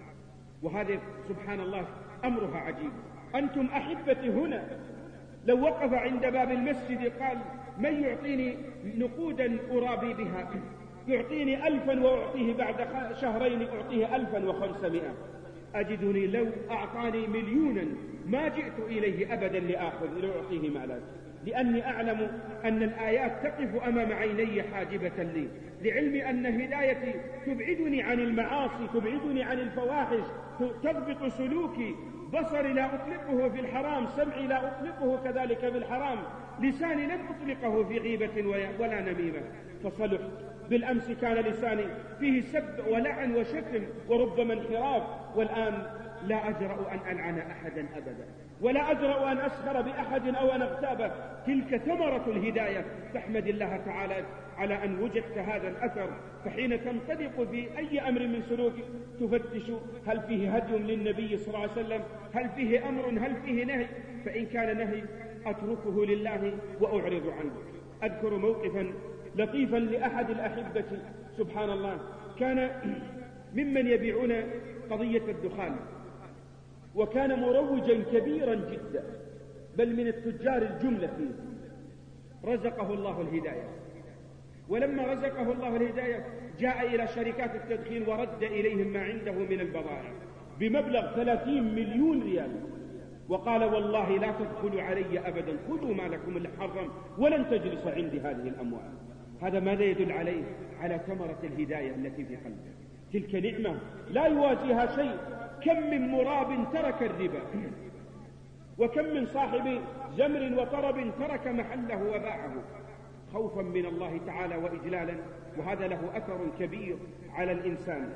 وهذا سبحان الله أمرها عجيب. أنتم أحبتي هنا لو وقف عند باب المسجد قال من يعطيني نقودا أرابي بها، يعطيني 1000 وأعطيه بعد شهرين أعطيه 1500. أجدني لو أعطاني 1,000,000 ما جئت إليه أبدا لأعطيه مالا، لأني أعلم أن الآيات تقف أمام عيني حاجبة لي، لعلمي أن هدايتي تبعدني عن المعاصي، تبعدني عن الفواحش، تضبط سلوكي. بصري لا أطلقه في الحرام، سمعي لا أطلقه كذلك في الحرام، لساني لن أطلقه في غيبة ولا نميمة. فصلح. بالأمس كان لساني فيه سب ولعن وشتم وربما انحراف، والآن لا أجرأ أن ألعن أحدا أبدا، ولا أجرأ أن أسخر بأحد أو أن أغتابه. تلك ثمرة الهداية. فاحمد الله تعالى على أن وجدت هذا الأثر. فحين تنطلق في أي أمر من سلوك تفتش هل فيه هدي للنبي صلى الله عليه وسلم، هل فيه أمر، هل فيه نهي. فإن كان نهي أتركه لله وأعرض عنه. أذكر موقفا لطيفا لأحد الأحبة سبحان الله، كان ممن يبيعون قضية الدخان، وكان مروجا كبيرا جدا، بل من التجار الجملة رزقه الله الهداية. ولما رزقه الله الهداية جاء إلى شركات التدخين ورد إليهم ما عنده من البضائع بمبلغ 30 مليون ريال، وقال والله لا تدخلوا علي أبدا، خذوا ما لكم المحرم ولن تجلس عندي هذه الأموال. هذا ماذا يدل عليه؟ على ثمرة الهداية التي في قلبه. تلك نعمة لا يوازيها شيء. كم من مراب ترك الربا، وكم من صاحب زمر وطرب ترك محله وباعه خوفا من الله تعالى وإجلالا، وهذا له أثر كبير على الإنسان.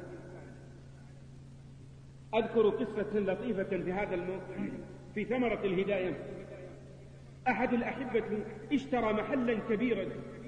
أذكر قصة لطيفة في هذا في ثمرة الهداية. أحد الأحبة اشترى محلا كبيرا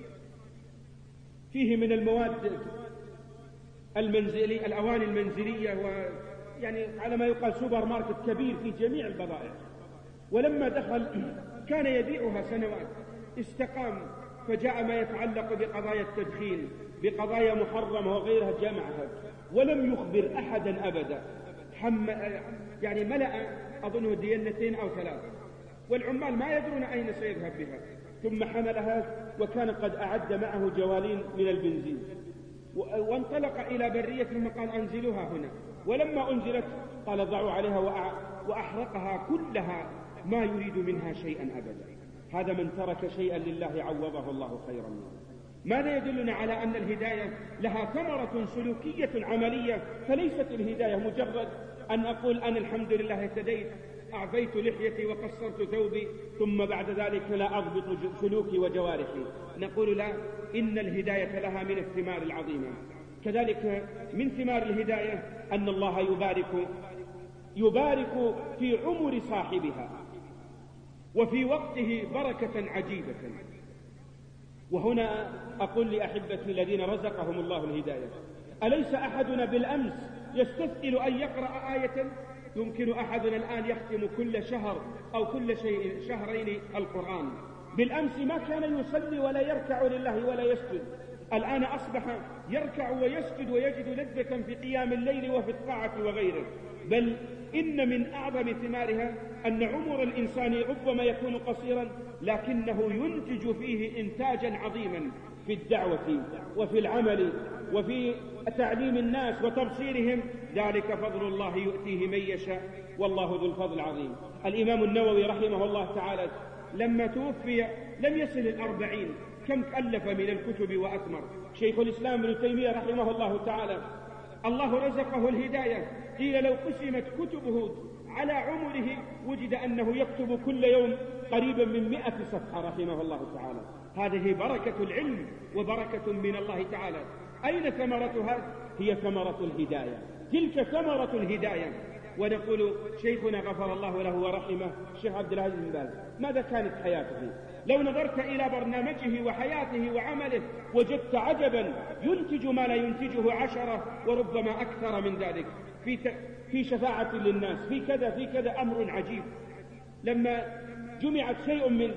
فيه من المواد المنزلية، الأواني المنزلية، ويعني على ما يقال سوبر ماركت كبير في جميع البضائع. ولما دخل كان يبيعها سنوات، استقام، فجاء ما يتعلق بقضايا التدخين، بقضايا محرمة وغيرها جمعها، ولم يخبر أحدا أبدا. يعني ملأ أظنه دينتين أو 3، والعمال ما يدرون أين سيذهب بها. ثم حملها وكان قد أعد معه جوالين من البنزين، وانطلق إلى برية ثم قال أنزلوها هنا. ولما أنزلت قال ضعوا عليها وأحرقها كلها، ما يريد منها شيئا أبدا. هذا من ترك شيئا لله عوضه الله خيرا منه. ماذا يدلنا على أن الهداية لها ثمرة سلوكية عملية؟ فليست الهداية مجرد أن أقول أنا الحمد لله اهتديت، أعفيت لحيتي وقصرت ثوبي، ثم بعد ذلك لا أضبط سلوكي وجوارحي. نقول لا، إن الهداية لها من الثمار العظيمة. كذلك من ثمار الهداية أن الله يبارك في عمر صاحبها وفي وقته بركة عجيبة. وهنا أقول لأحبتي الذين رزقهم الله الهداية، أليس أحدنا بالأمس يستثقل أن يقرأ آية؟ يمكن أحدنا الآن يختم كل شهر أو كل شهرين القرآن. بالأمس ما كان يصلي ولا يركع لله ولا يسجد، الآن أصبح يركع ويسجد ويجد لذة في قيام الليل وفي الطاعة وغيره. بل إن من أعظم ثمارها أن عمر الإنسان ربما يكون قصيرا، لكنه ينتج فيه إنتاجا عظيما في الدعوة وفي العمل وفي تعليم الناس وتبصيرهم. ذلك فضل الله يؤتيه من يشاء والله ذو الفضل العظيم. الإمام النووي رحمه الله تعالى لما توفي لم يصل 40، كم ألف من الكتب وأثمر. شيخ الإسلام ابن تيمية رحمه الله تعالى الله رزقه الهداية، قيل لو قسمت كتبه على عمره وجد أنه يكتب كل يوم قريبا من 100 صفحة رحمه الله تعالى. هذه بركة العلم وبركة من الله تعالى. أين ثمرتها؟ هي ثمرة الهداية، تلك ثمرة الهداية. ونقول شيخنا غفر الله له ورحمه الشيخ عبد العزيز بن باز، ماذا كانت حياته؟ لو نظرت إلى برنامجه وحياته وعمله وجدت عجبا، ينتج ما لا ينتجه 10 وربما أكثر من ذلك في شفاعة للناس، في كذا أمر عجيب. لما جمعت شيء من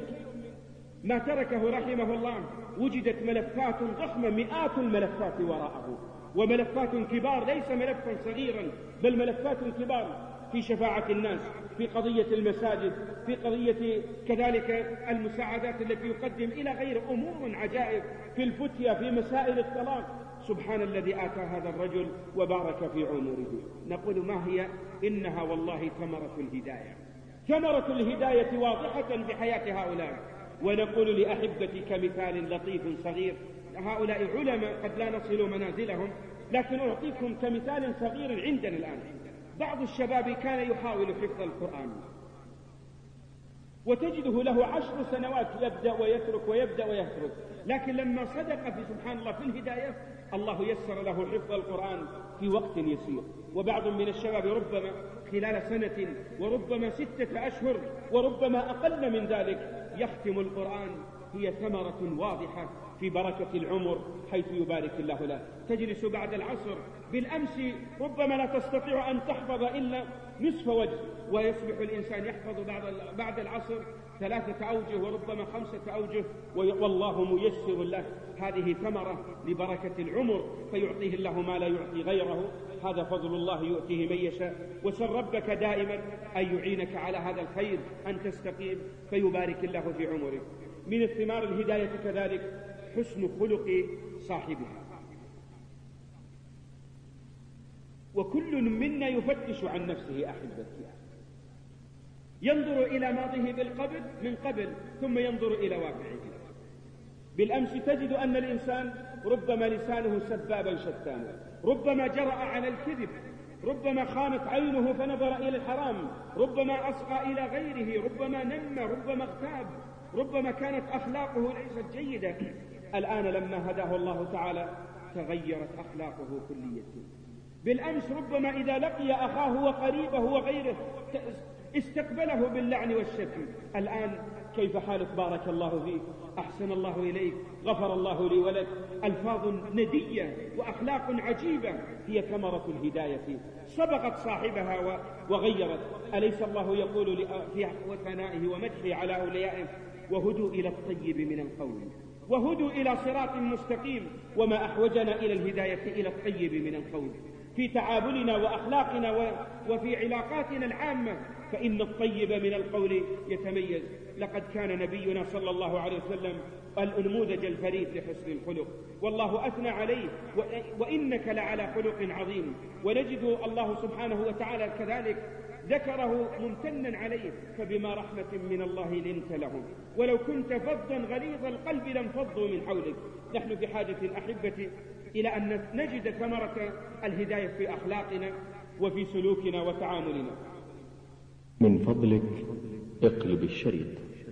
ما تركه رحمه الله وجدت ملفات ضخمة، مئات الملفات وراءه، وملفات كبار، ليس ملفا صغيرا بل ملفات كبار في شفاعة الناس، في قضية المساجد، في قضية كذلك المساعدات التي يقدم إلى غير أمور عجائب، في الفتية، في مسائل الطلاق. سبحان الذي آتى هذا الرجل وبارك في عمره. نقول ما هي؟ إنها والله ثمرة الهداية. ثمرة الهداية واضحة في حياة هؤلاء. ونقول لأحبتي كمثال لطيف صغير، هؤلاء علماء قد لا نصل منازلهم، لكن أعطيكم كمثال صغير عندنا الآن. بعض الشباب كان يحاول حفظ القرآن وتجده له 10 سنوات يبدأ ويترك ويبدأ ويترك، لكن لما صدق في سبحان الله في الهداية الله يسر له حفظ القرآن في وقت يسير. وبعض من الشباب ربما خلال 1 سنة وربما 6 أشهر وربما أقل من ذلك يختم القرآن. هي ثمرة واضحة في بركة العمر حيث يبارك الله له. تجلس بعد العصر، بالأمس ربما لا تستطيع أن تحفظ إلا نصف وجه، ويصبح الإنسان يحفظ بعد العصر 3 أوجه وربما 5 أوجه، والله ميسر له. هذه ثمرة لبركة العمر، فيعطيه الله ما لا يعطي غيره. هذا فضل الله يؤتيه من يشاء. وسل ربك دائما أن يعينك على هذا الخير، أن تستقيم فيبارك الله في عمرك. من الثمار الهداية كذلك حسن خلق صاحبها. وكل منا يفتش عن نفسه أحبتي، ينظر إلى ماضيه من قبل ثم ينظر إلى واقعه. بالأمس تجد أن الإنسان ربما لسانه سبابا شتانا، ربما جرأ على الكذب، ربما خانت عينه فنظر إلى الحرام، ربما أصغى إلى غيره، ربما نم، ربما اغتاب، ربما كانت أخلاقه ليست جيدة. الآن لما هداه الله تعالى تغيرت أخلاقه كليا. بالأمس ربما إذا لقي أخاه وقريبه وغيره استقبله باللعن والشتم. الآن كيف حالك؟ بارك الله فيك، أحسن الله إليك، غفر الله لي ولك. ألفاظ ندية وأخلاق عجيبة هي ثمرة الهداية، سبقت صاحبها وغيرت. أليس الله يقول في وثنائه ومدحه على أوليائه: وهدوا إلى الطيب من القول وهدوا إلى صراط مستقيم. وما أحوجنا إلى الهداية إلى الطيب من القول في تعاملنا وأخلاقنا وفي علاقاتنا العامة، فإن الطيب من القول يتميز. لقد كان نبينا صلى الله عليه وسلم الأنموذج الفريد لحسن الخلق، والله أثنى عليه: وإنك لعلى خلق عظيم. ونجد الله سبحانه وتعالى كذلك ذكره ممتنا عليه: فبما رحمة من الله لنت لهم ولو كنت فظا غليظ القلب لانفضوا من حولك. نحن في حاجة أحبتي إلى أن نجد ثمرة الهداية في أخلاقنا وفي سلوكنا وتعاملنا. من فضلك اقلب الشريط.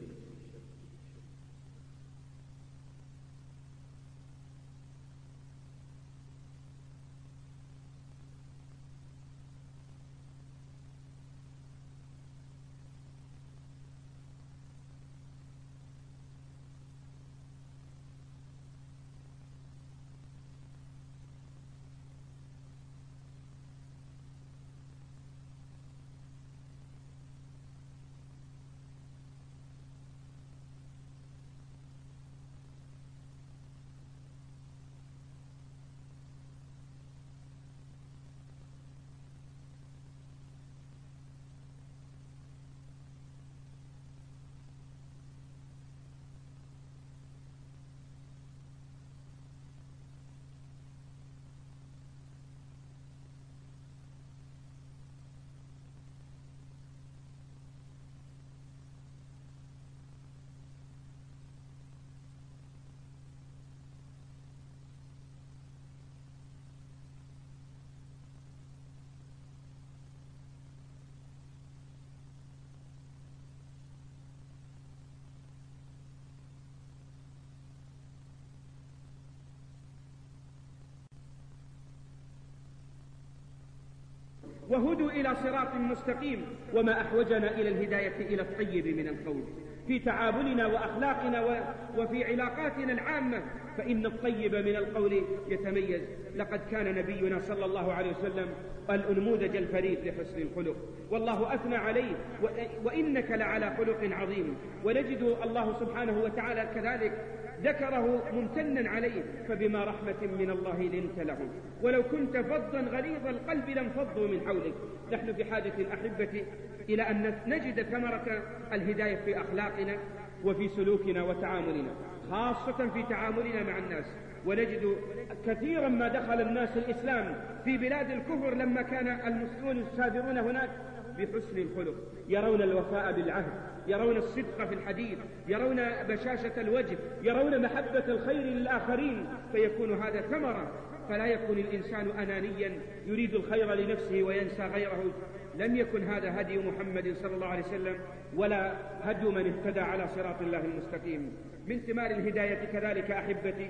وهدوا إلى صراط مستقيم. وما أحوجنا إلى الهداية إلى الطيب من القول في تعاملنا وأخلاقنا وفي علاقاتنا العامة، فإن الطيب من القول يتميز. لقد كان نبينا صلى الله عليه وسلم الأنموذج الفريد لحسن الخلق، والله أثنى عليه: وإنك لعلى خلق عظيم. ونجد الله سبحانه وتعالى كذلك ذكره ممتنا عليه: فبما رحمة من الله لنت لهم ولو كنت فظا غليظ القلب لانفضوا من حولك. نحن في حاجة أحبتي إلى أن نجد ثمرة الهداية في أخلاقنا وفي سلوكنا وتعاملنا، خاصة في تعاملنا مع الناس. ونجد كثيرا ما دخل الناس الإسلام في بلاد الكفر لما كان المسلمون يسافرون هناك بحسن الخلق، يرون الوفاء بالعهد، يرون الصدق في الحديث، يرون بشاشة الوجه، يرون محبة الخير للآخرين، فيكون هذا ثمرة. فلا يكون الإنسان أنانيا يريد الخير لنفسه وينسى غيره. لم يكن هذا هدي محمد صلى الله عليه وسلم ولا هدي من اهتدى على صراط الله المستقيم. من ثمار الهداية كذلك أحبتي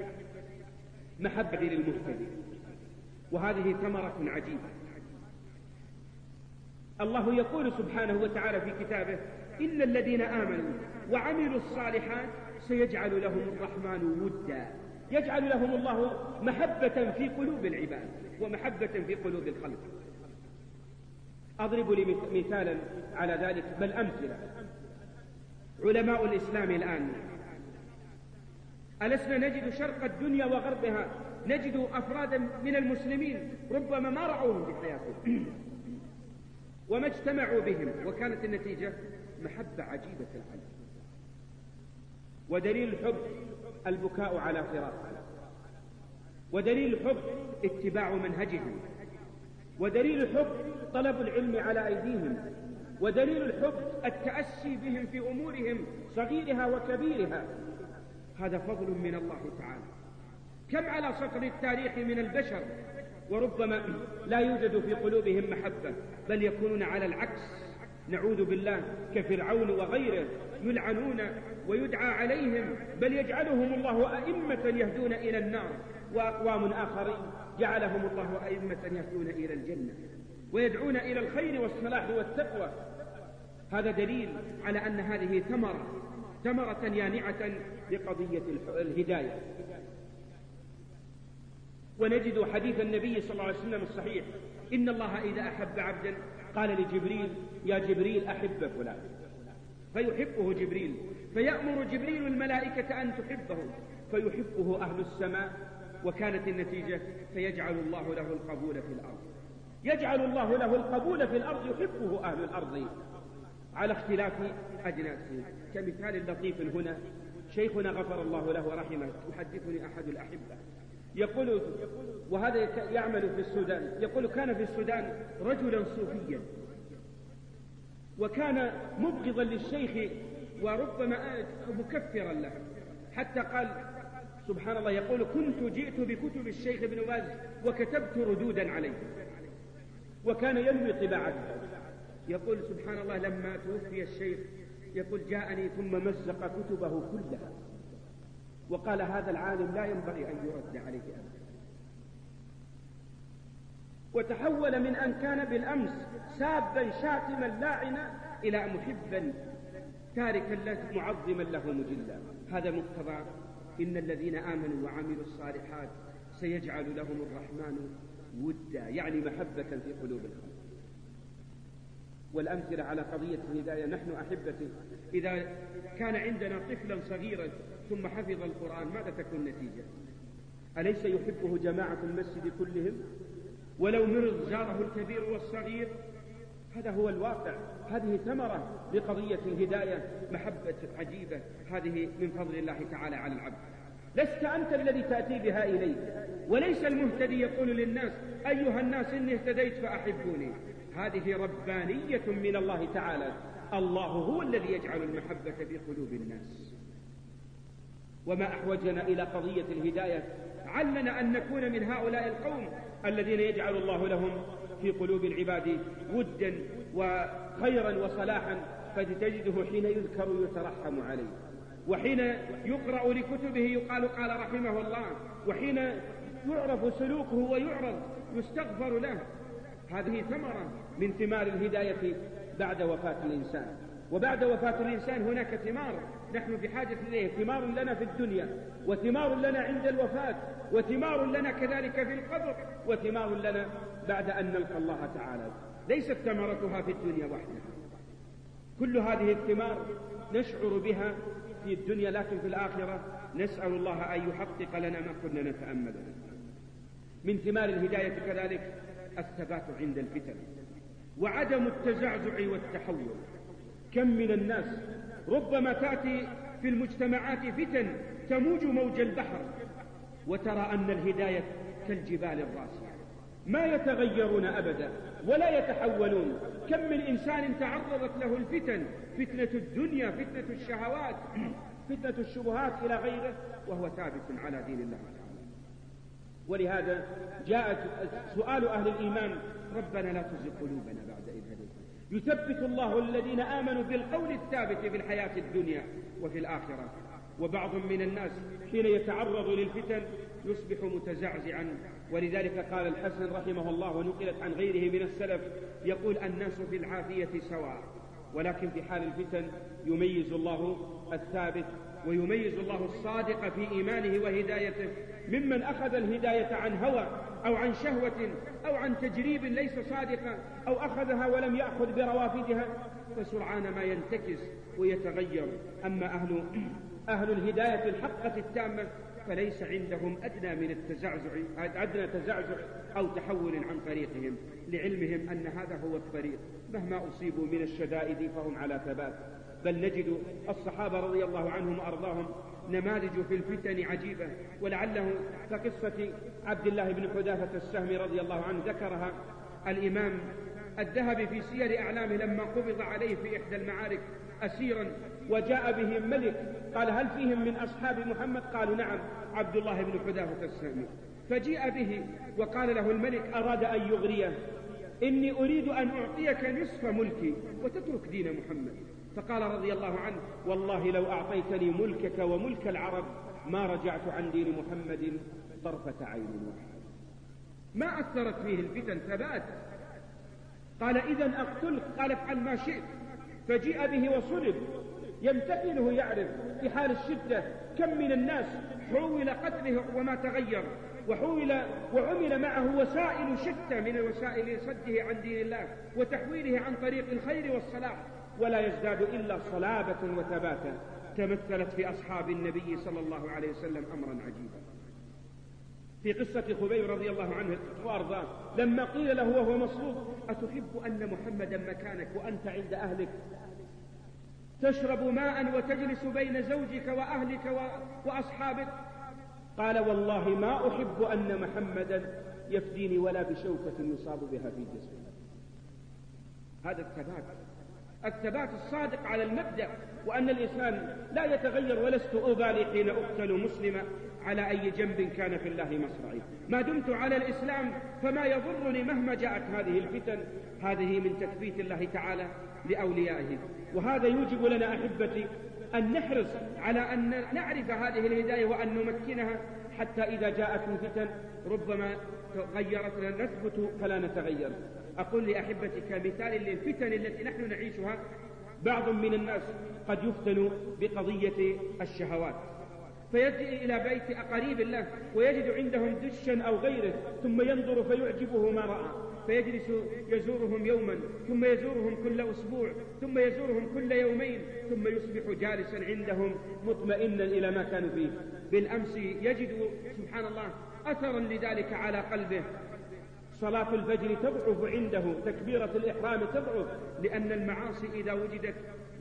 محبة للمهتدي، وهذه ثمرة عجيبة. الله يقول سبحانه وتعالى في كتابه: إن الذين آمنوا وعملوا الصالحات سيجعل لهم الرحمن ودا. يجعل لهم الله محبة في قلوب العباد ومحبة في قلوب الخلق. أضرب لي مثالا على ذلك، بل أمثلة. علماء الإسلام الآن؟ ألسنا نجد شرق الدنيا وغربها نجد أفرادا من المسلمين ربما ما رأوهم في حياتهم وما اجتمعوا بهم، وكانت النتيجة محبة عجيبة العجب. ودليل الحب البكاء على فراق، ودليل الحب اتباع منهجهم، ودليل الحب طلب العلم على أيديهم، ودليل الحب التأسي بهم في أمورهم صغيرها وكبيرها. هذا فضل من الله تعالى. كم على سطر التاريخ من البشر وربما لا يوجد في قلوبهم محبة، بل يكونون على العكس، نعوذ بالله، كفرعون وغيره، يلعنون ويدعى عليهم، بل يجعلهم الله أئمة يهدون إلى النار، وأقوام آخرين جعلهم الله أئمة يهدون إلى الجنة ويدعون إلى الخير والصلاح والتقوى. هذا دليل على أن هذه ثمرة يانعة لقضية الهداية. ونجد حديث النبي صلى الله عليه وسلم الصحيح: إن الله إذا أحب عبدا قال لجبريل: يا جبريل أحب فلان، فيحبه جبريل، فيأمر جبريل الملائكة أن تحبه، فيحبه أهل السماء، وكانت النتيجة فيجعل الله له القبول في الأرض. يجعل الله له القبول في الأرض، يحبه أهل الأرض على اختلاف أجناسهم. كمثال لطيف هنا، شيخنا غفر الله له ورحمه يحدثني أحد الأحبة يقول، وهذا يعمل في السودان، يقول: كان في السودان رجلا صوفيا، وكان مبغضا للشيخ وربما مكفرا له، حتى قال سبحان الله، يقول: كنت جئت بكتب الشيخ ابن باز وكتبت ردودا عليه، وكان ينوي طباعتها. يقول سبحان الله: لما توفي الشيخ يقول: جاءني ثم مزق كتبه كلها وقال: هذا العالم لا ينبغي أن يرد عليه أبدا. وتحول من أن كان بالأمس سابا شاتما لاعنا إلى محبا تاركا له معظما له مجلا. هذا مقتضى إن الذين آمنوا وعملوا الصالحات سيجعل لهم الرحمن ودا، يعني محبة في قلوب الخلق. والأمثلة على قضية الهداية: نحن أحبتي إذا كان عندنا طفلا صغيرا ثم حفظ القرآن ماذا تكون النتيجة؟ أليس يحبه جماعة المسجد كلهم؟ ولو مرض زاره الكبير والصغير. هذا هو الواقع. هذه ثمرة لقضية الهداية، محبة عجيبة، هذه من فضل الله تعالى على العبد. لست أنت الذي تأتي بها إليه، وليس المهتدي يقول للناس: أيها الناس إني اهتديت فأحبوني. هذه ربانية من الله تعالى. الله هو الذي يجعل المحبة في قلوب الناس. وما أحوجنا إلى قضية الهداية علنا أن نكون من هؤلاء القوم الذين يجعل الله لهم في قلوب العباد ودا وخيرا وصلاحا، فتجده حين يذكر يترحم عليه، وحين يقرأ لكتبه يقال: قال رحمه الله، وحين يعرف سلوكه ويعرض يستغفر له. هذه ثمرة من ثمار الهداية بعد وفاة الإنسان. وبعد وفاة الإنسان هناك ثمار نحن بحاجة إليه، ثمار لنا في الدنيا، وثمار لنا عند الوفاة، وثمار لنا كذلك في القبر، وثمار لنا بعد أن نلقى الله تعالى. ليست ثمرتها في الدنيا وحدها، كل هذه الثمار نشعر بها في الدنيا، لكن في الآخرة نسأل الله أن يحقق لنا ما كنا نتأمل. من ثمار الهداية كذلك الثبات عند الفتن وعدم التزعزع والتحول. كم من الناس ربما تأتي في المجتمعات فتن تموج موج البحر، وترى أن الهداية كالجبال الراسية، ما يتغيرون أبدا ولا يتحولون. كم من إنسان تعرضت له الفتن، فتنة الدنيا، فتنة الشهوات، فتنة الشبهات إلى غيره، وهو ثابت على دين الله تعالى. ولهذا جاءت سؤال أهل الإيمان: ربنا لا تزغ قلوبنا بعد إذ هديتنا. يثبت الله الذين آمنوا بالقول الثابت في الحياة الدنيا وفي الآخرة. وبعض من الناس حين يتعرض للفتن يصبح متزعزعا، ولذلك قال الحسن رحمه الله ونقلت عن غيره من السلف، يقول: الناس في العافية سواء، ولكن في حال الفتن يميز الله الثابت ويميز الله الصادق في إيمانه وهدايته ممن أخذ الهداية عن هوى أو عن شهوة أو عن تجريب ليس صادقا، أو أخذها ولم يأخذ بروافدها، فسرعان ما ينتكس ويتغير. أما أهل الهداية الحقة التامة فليس عندهم أدنى تزعزع أو تحول عن طريقهم، لعلمهم أن هذا هو الطريق مهما أصيبوا من الشدائد فهم على ثبات. بل نجد الصحابة رضي الله عنهم وأرضاهم نماذج في الفتن عجيبة، ولعله كقصة عبد الله بن حذافة السهمي رضي الله عنه ذكرها الإمام الذهبي في سير أعلامه لما قبض عليه في إحدى المعارك أسيرا، وجاء به الملك قال: هل فيهم من أصحاب محمد؟ قالوا: نعم، عبد الله بن حذافة السهمي. فجيء به وقال له الملك أراد أن يغريه: إني أريد أن أعطيك نصف ملكي وتترك دين محمد. فقال رضي الله عنه: والله لو أعطيتني ملكك وملك العرب ما رجعت عن دين محمد طرفة عين واحدة. ما أثرت فيه الفتن، ثبات. قال: إذن أقتلك؟ قال: افعل ما شئت. فجيء به وصلب يمتثله، يعرف في حال الشدة كم من الناس حول قتله وما تغير، وعمل معه وسائل شتى من الوسائل لصده عن دين الله وتحويله عن طريق الخير والصلاح، ولا يزداد إلا صلابة وثباتا. تمثلت في أصحاب النبي صلى الله عليه وسلم أمرا عجيبا. في قصة خبيب رضي الله عنه وأرضاه لما قيل له وهو مصلوب: أتحب أن محمدا مكانك وأنت عند أهلك تشرب ماء وتجلس بين زوجك وأهلك وأصحابك؟ قال: والله ما أحب أن محمدا يفديني ولا بشوكة يصاب بها في جسمي. هذا الثبات الصادق على المبدأ، وأن الإنسان لا يتغير. ولست أبالي حين أقتل مسلما على أي جنب كان في الله مصرعي، ما دمت على الإسلام فما يضرني مهما جاءت هذه الفتن. هذه من تثبيت الله تعالى لأوليائه. وهذا يوجب لنا أحبتي أن نحرص على أن نعرف هذه الهداية وأن نمكنها، حتى إذا جاءت الفتن ربما تغيرتنا نثبت فلا نتغير. أقول لأحبتي كمثال للفتن التي نحن نعيشها: بعض من الناس قد يفتن بقضية الشهوات، فيأتي إلى بيت أقارب الله ويجد عندهم دشا أو غيره، ثم ينظر فيعجبه ما رأى، فيجلس يزورهم يوما، ثم يزورهم كل أسبوع، ثم يزورهم كل يومين، ثم يصبح جالسا عندهم مطمئنا إلى ما كانوا فيه. بالأمس يجد سبحان الله أثرا لذلك على قلبه. صلاة الفجر تضعف عنده، تكبيرة الإحرام تضعف، لأن المعاصي إذا وجدت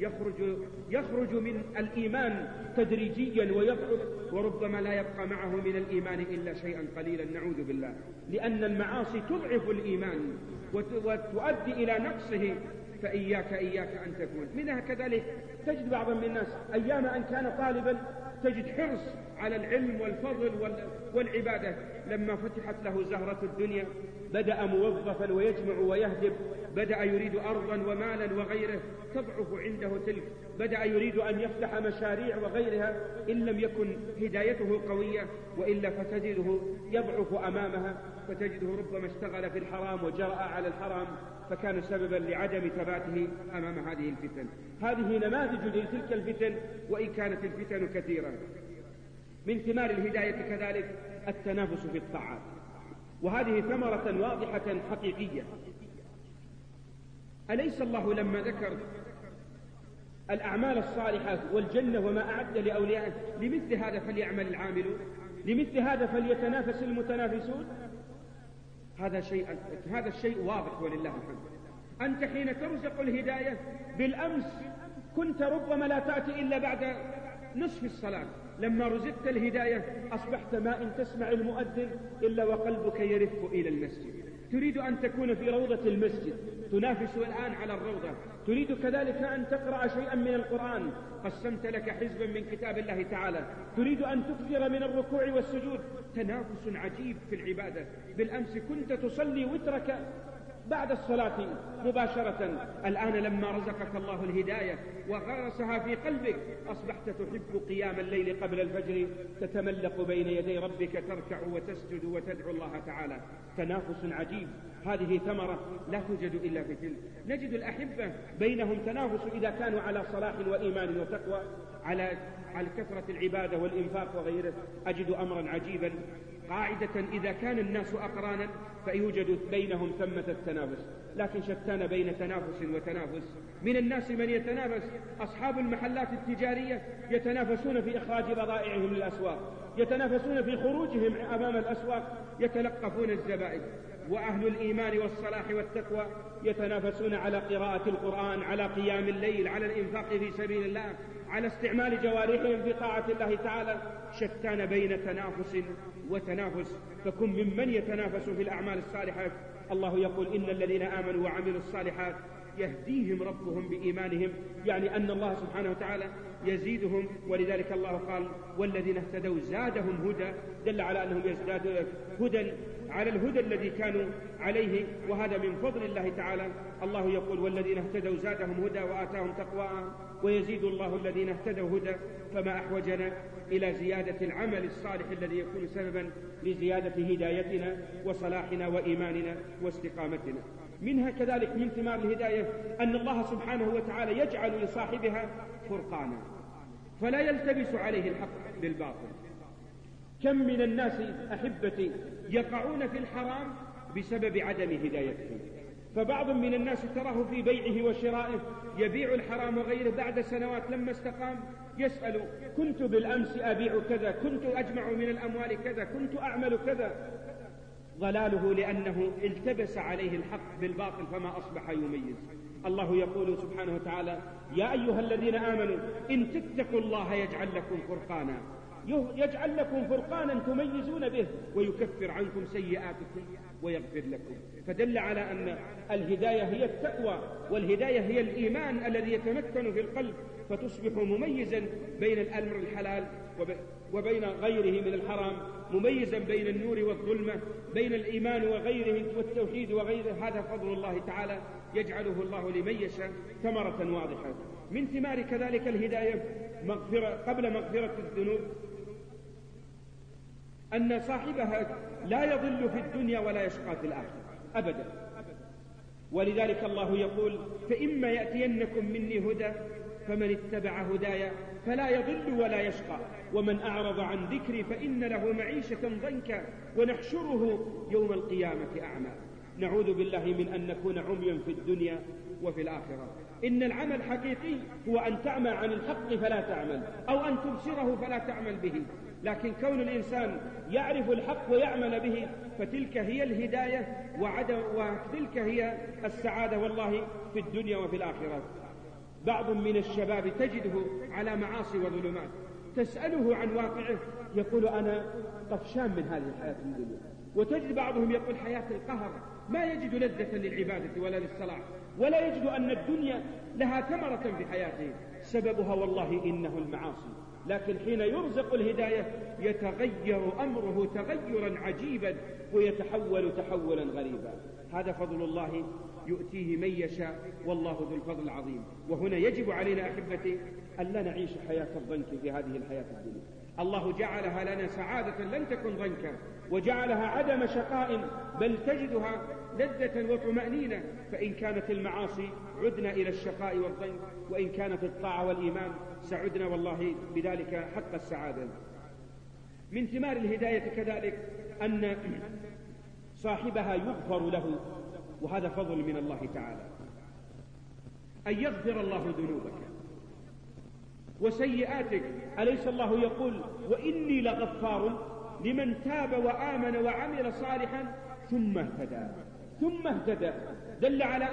يخرج من الإيمان تدريجيا ويضعف، وربما لا يبقى معه من الإيمان إلا شيئا قليلا، نعوذ بالله، لأن المعاصي تضعف الإيمان وتؤدي إلى نقصه. فإياك أن تكون منها. كذلك تجد بعضا من الناس أيام أن كان طالبا تجد حرص على العلم والفضل والعبادة، لما فتحت له زهرة الدنيا بدأ موظفا ويجمع ويهدب، بدأ يريد أرضا ومالا وغيره، تضعف عنده تلك، بدأ يريد أن يفتح مشاريع وغيرها، إن لم يكن هدايته قوية، وإلا فتجده يضعف أمامها، فتجده ربما اشتغل في الحرام وجرأ على الحرام، فكان سببا لعدم ثباته أمام هذه الفتن. هذه نماذج لتلك الفتن، وإن كانت الفتن كثيرة. من ثمار الهداية كذلك التنافس في الطاعات، وهذه ثمرة واضحة حقيقية. أليس الله لما ذكر الأعمال الصالحة والجنة وما أعد لأوليائه لمثل هذا فليعمل العاملون، لمثل هذا فليتنافس المتنافسون؟ هذا الشيء واضح ولله الحمد. أنت حين ترزق الهداية بالأمس كنت ربما لا تأتي إلا بعد نصف الصلاة، لما رزقت الهداية أصبحت ما إن تسمع المؤذن إلا وقلبك يرف إلى المسجد، تريد أن تكون في روضة المسجد، تنافس الآن على الروضة، تريد كذلك أن تقرأ شيئا من القرآن، قسمت لك حزبا من كتاب الله تعالى، تريد أن تكثر من الركوع والسجود، تنافس عجيب في العبادة. بالأمس كنت تصلي وترك بعد الصلاة مباشرة، الآن لما رزقك الله الهداية وغرسها في قلبك أصبحت تحب قيام الليل قبل الفجر، تتملق بين يدي ربك، تركع وتسجد وتدعو الله تعالى. تنافس عجيب، هذه ثمرة لا توجد إلا في تلك. نجد الأحبة بينهم تنافس إذا كانوا على صلاح وإيمان وتقوى، على كثرة العبادة والإنفاق وغيره. أجد أمرا عجيبا، قاعدة إذا كان الناس أقرانا فيوجد بينهم ثمة التنافس. لكن شتان بين تنافس وتنافس. من الناس من يتنافس، أصحاب المحلات التجارية يتنافسون في إخراج بضائعهم للأسواق، يتنافسون في خروجهم أمام الأسواق، يتلقفون الزبائن. وأهل الإيمان والصلاح والتقوى يتنافسون على قراءة القرآن، على قيام الليل، على الإنفاق في سبيل الله، على استعمال جوارحهم في طاعة الله تعالى. شتان بين تنافس وتنافس. فكن ممن يتنافس في الأعمال الصالحة. الله يقول إن الذين آمنوا وعملوا الصالحات يهديهم ربهم بإيمانهم، يعني أن الله سبحانه وتعالى يزيدهم. ولذلك الله قال والذين اهتدوا زادهم هدى، دل على أنهم يزدادون هدى على الهدى الذي كانوا عليه، وهذا من فضل الله تعالى. الله يقول والذين اهتدوا زادهم هدى وآتاهم تقواهم ويزيد الله الذين اهتدوا هدى. فما أحوجنا إلى زيادة العمل الصالح الذي يكون سببا لزيادة هدايتنا وصلاحنا وإيماننا واستقامتنا. منها كذلك من ثمار الهداية أن الله سبحانه وتعالى يجعل لصاحبها فرقانا فلا يلتبس عليه الحق بالباطل. كم من الناس أحبتي يقعون في الحرام بسبب عدم هدايتهم. فبعض من الناس تراه في بيعه وشرائه يبيع الحرام وغيره، بعد سنوات لما استقام يسأل كنت بالأمس أبيع كذا، كنت أجمع من الأموال كذا، كنت أعمل كذا. ضلاله لأنه التبس عليه الحق بالباطل فما أصبح يميز. الله يقول سبحانه وتعالى يا أيها الذين آمنوا إن تتقوا الله يجعل لكم فرقانا، يجعل لكم فرقانا تميزون به ويكفر عنكم سيئاتكم ويغفر لكم. فدل على أن الهداية هي التقوى، والهداية هي الإيمان الذي يتمكن في القلب، فتصبح مميزا بين الأمر الحلال وبين غيره من الحرام، مميزا بين النور والظلمة، بين الإيمان وغيره والتوحيد وغيره. هذا فضل الله تعالى يجعله الله لمن يشاء ثمرة واضحة. من ثمار كذلك الهداية قبل مغفرة الذنوب أن صاحبها لا يضل في الدنيا ولا يشقى في الآخرة أبدا. ولذلك الله يقول فإما يأتينكم مني هدى فمن اتبع هدايا فلا يضل ولا يشقى ومن أعرض عن ذكري فإن له معيشة ضنكا ونحشره يوم القيامة أعمى. نعوذ بالله من أن نكون عميا في الدنيا وفي الآخرة. إن العمل الحقيقي هو أن تعمى عن الحق فلا تعمل، أو أن تبصره فلا تعمل به. لكن كون الإنسان يعرف الحق ويعمل به فتلك هي الهداية وتلك هي السعادة والله في الدنيا وفي الآخرة. بعض من الشباب تجده على معاصي وظلمات، تسأله عن واقعه يقول أنا طفشان من هذه الحياة الدنيا. وتجد بعضهم يقول حياة القهر، ما يجد لذة للعبادة ولا للصلاح، ولا يجد أن الدنيا لها ثمرة في حياته. سببها والله إنه المعاصي. لكن حين يرزق الهداية يتغير أمره تغيرا عجيبا ويتحول تحولا غريبا. هذا فضل الله يؤتيه من يشاء والله ذو الفضل العظيم. وهنا يجب علينا أحبتي أن لا نعيش حياة الضنك في هذه الحياة الدنيا. الله جعلها لنا سعادة لن تكن ضنكا، وجعلها عدم شقاء بل تجدها لذة وطمأنينة. فإن كانت المعاصي عدنا إلى الشقاء والضنك، وإن كانت الطاعة والإيمان سعدنا والله بذلك حق السعادة. من ثمار الهداية كذلك أن صاحبها يغفر له، وهذا فضل من الله تعالى، أن يغفر الله ذنوبك وسيئاتك. أليس الله يقول وإني لغفار لمن تاب وآمن وعمل صالحا ثم اهتدى. دل على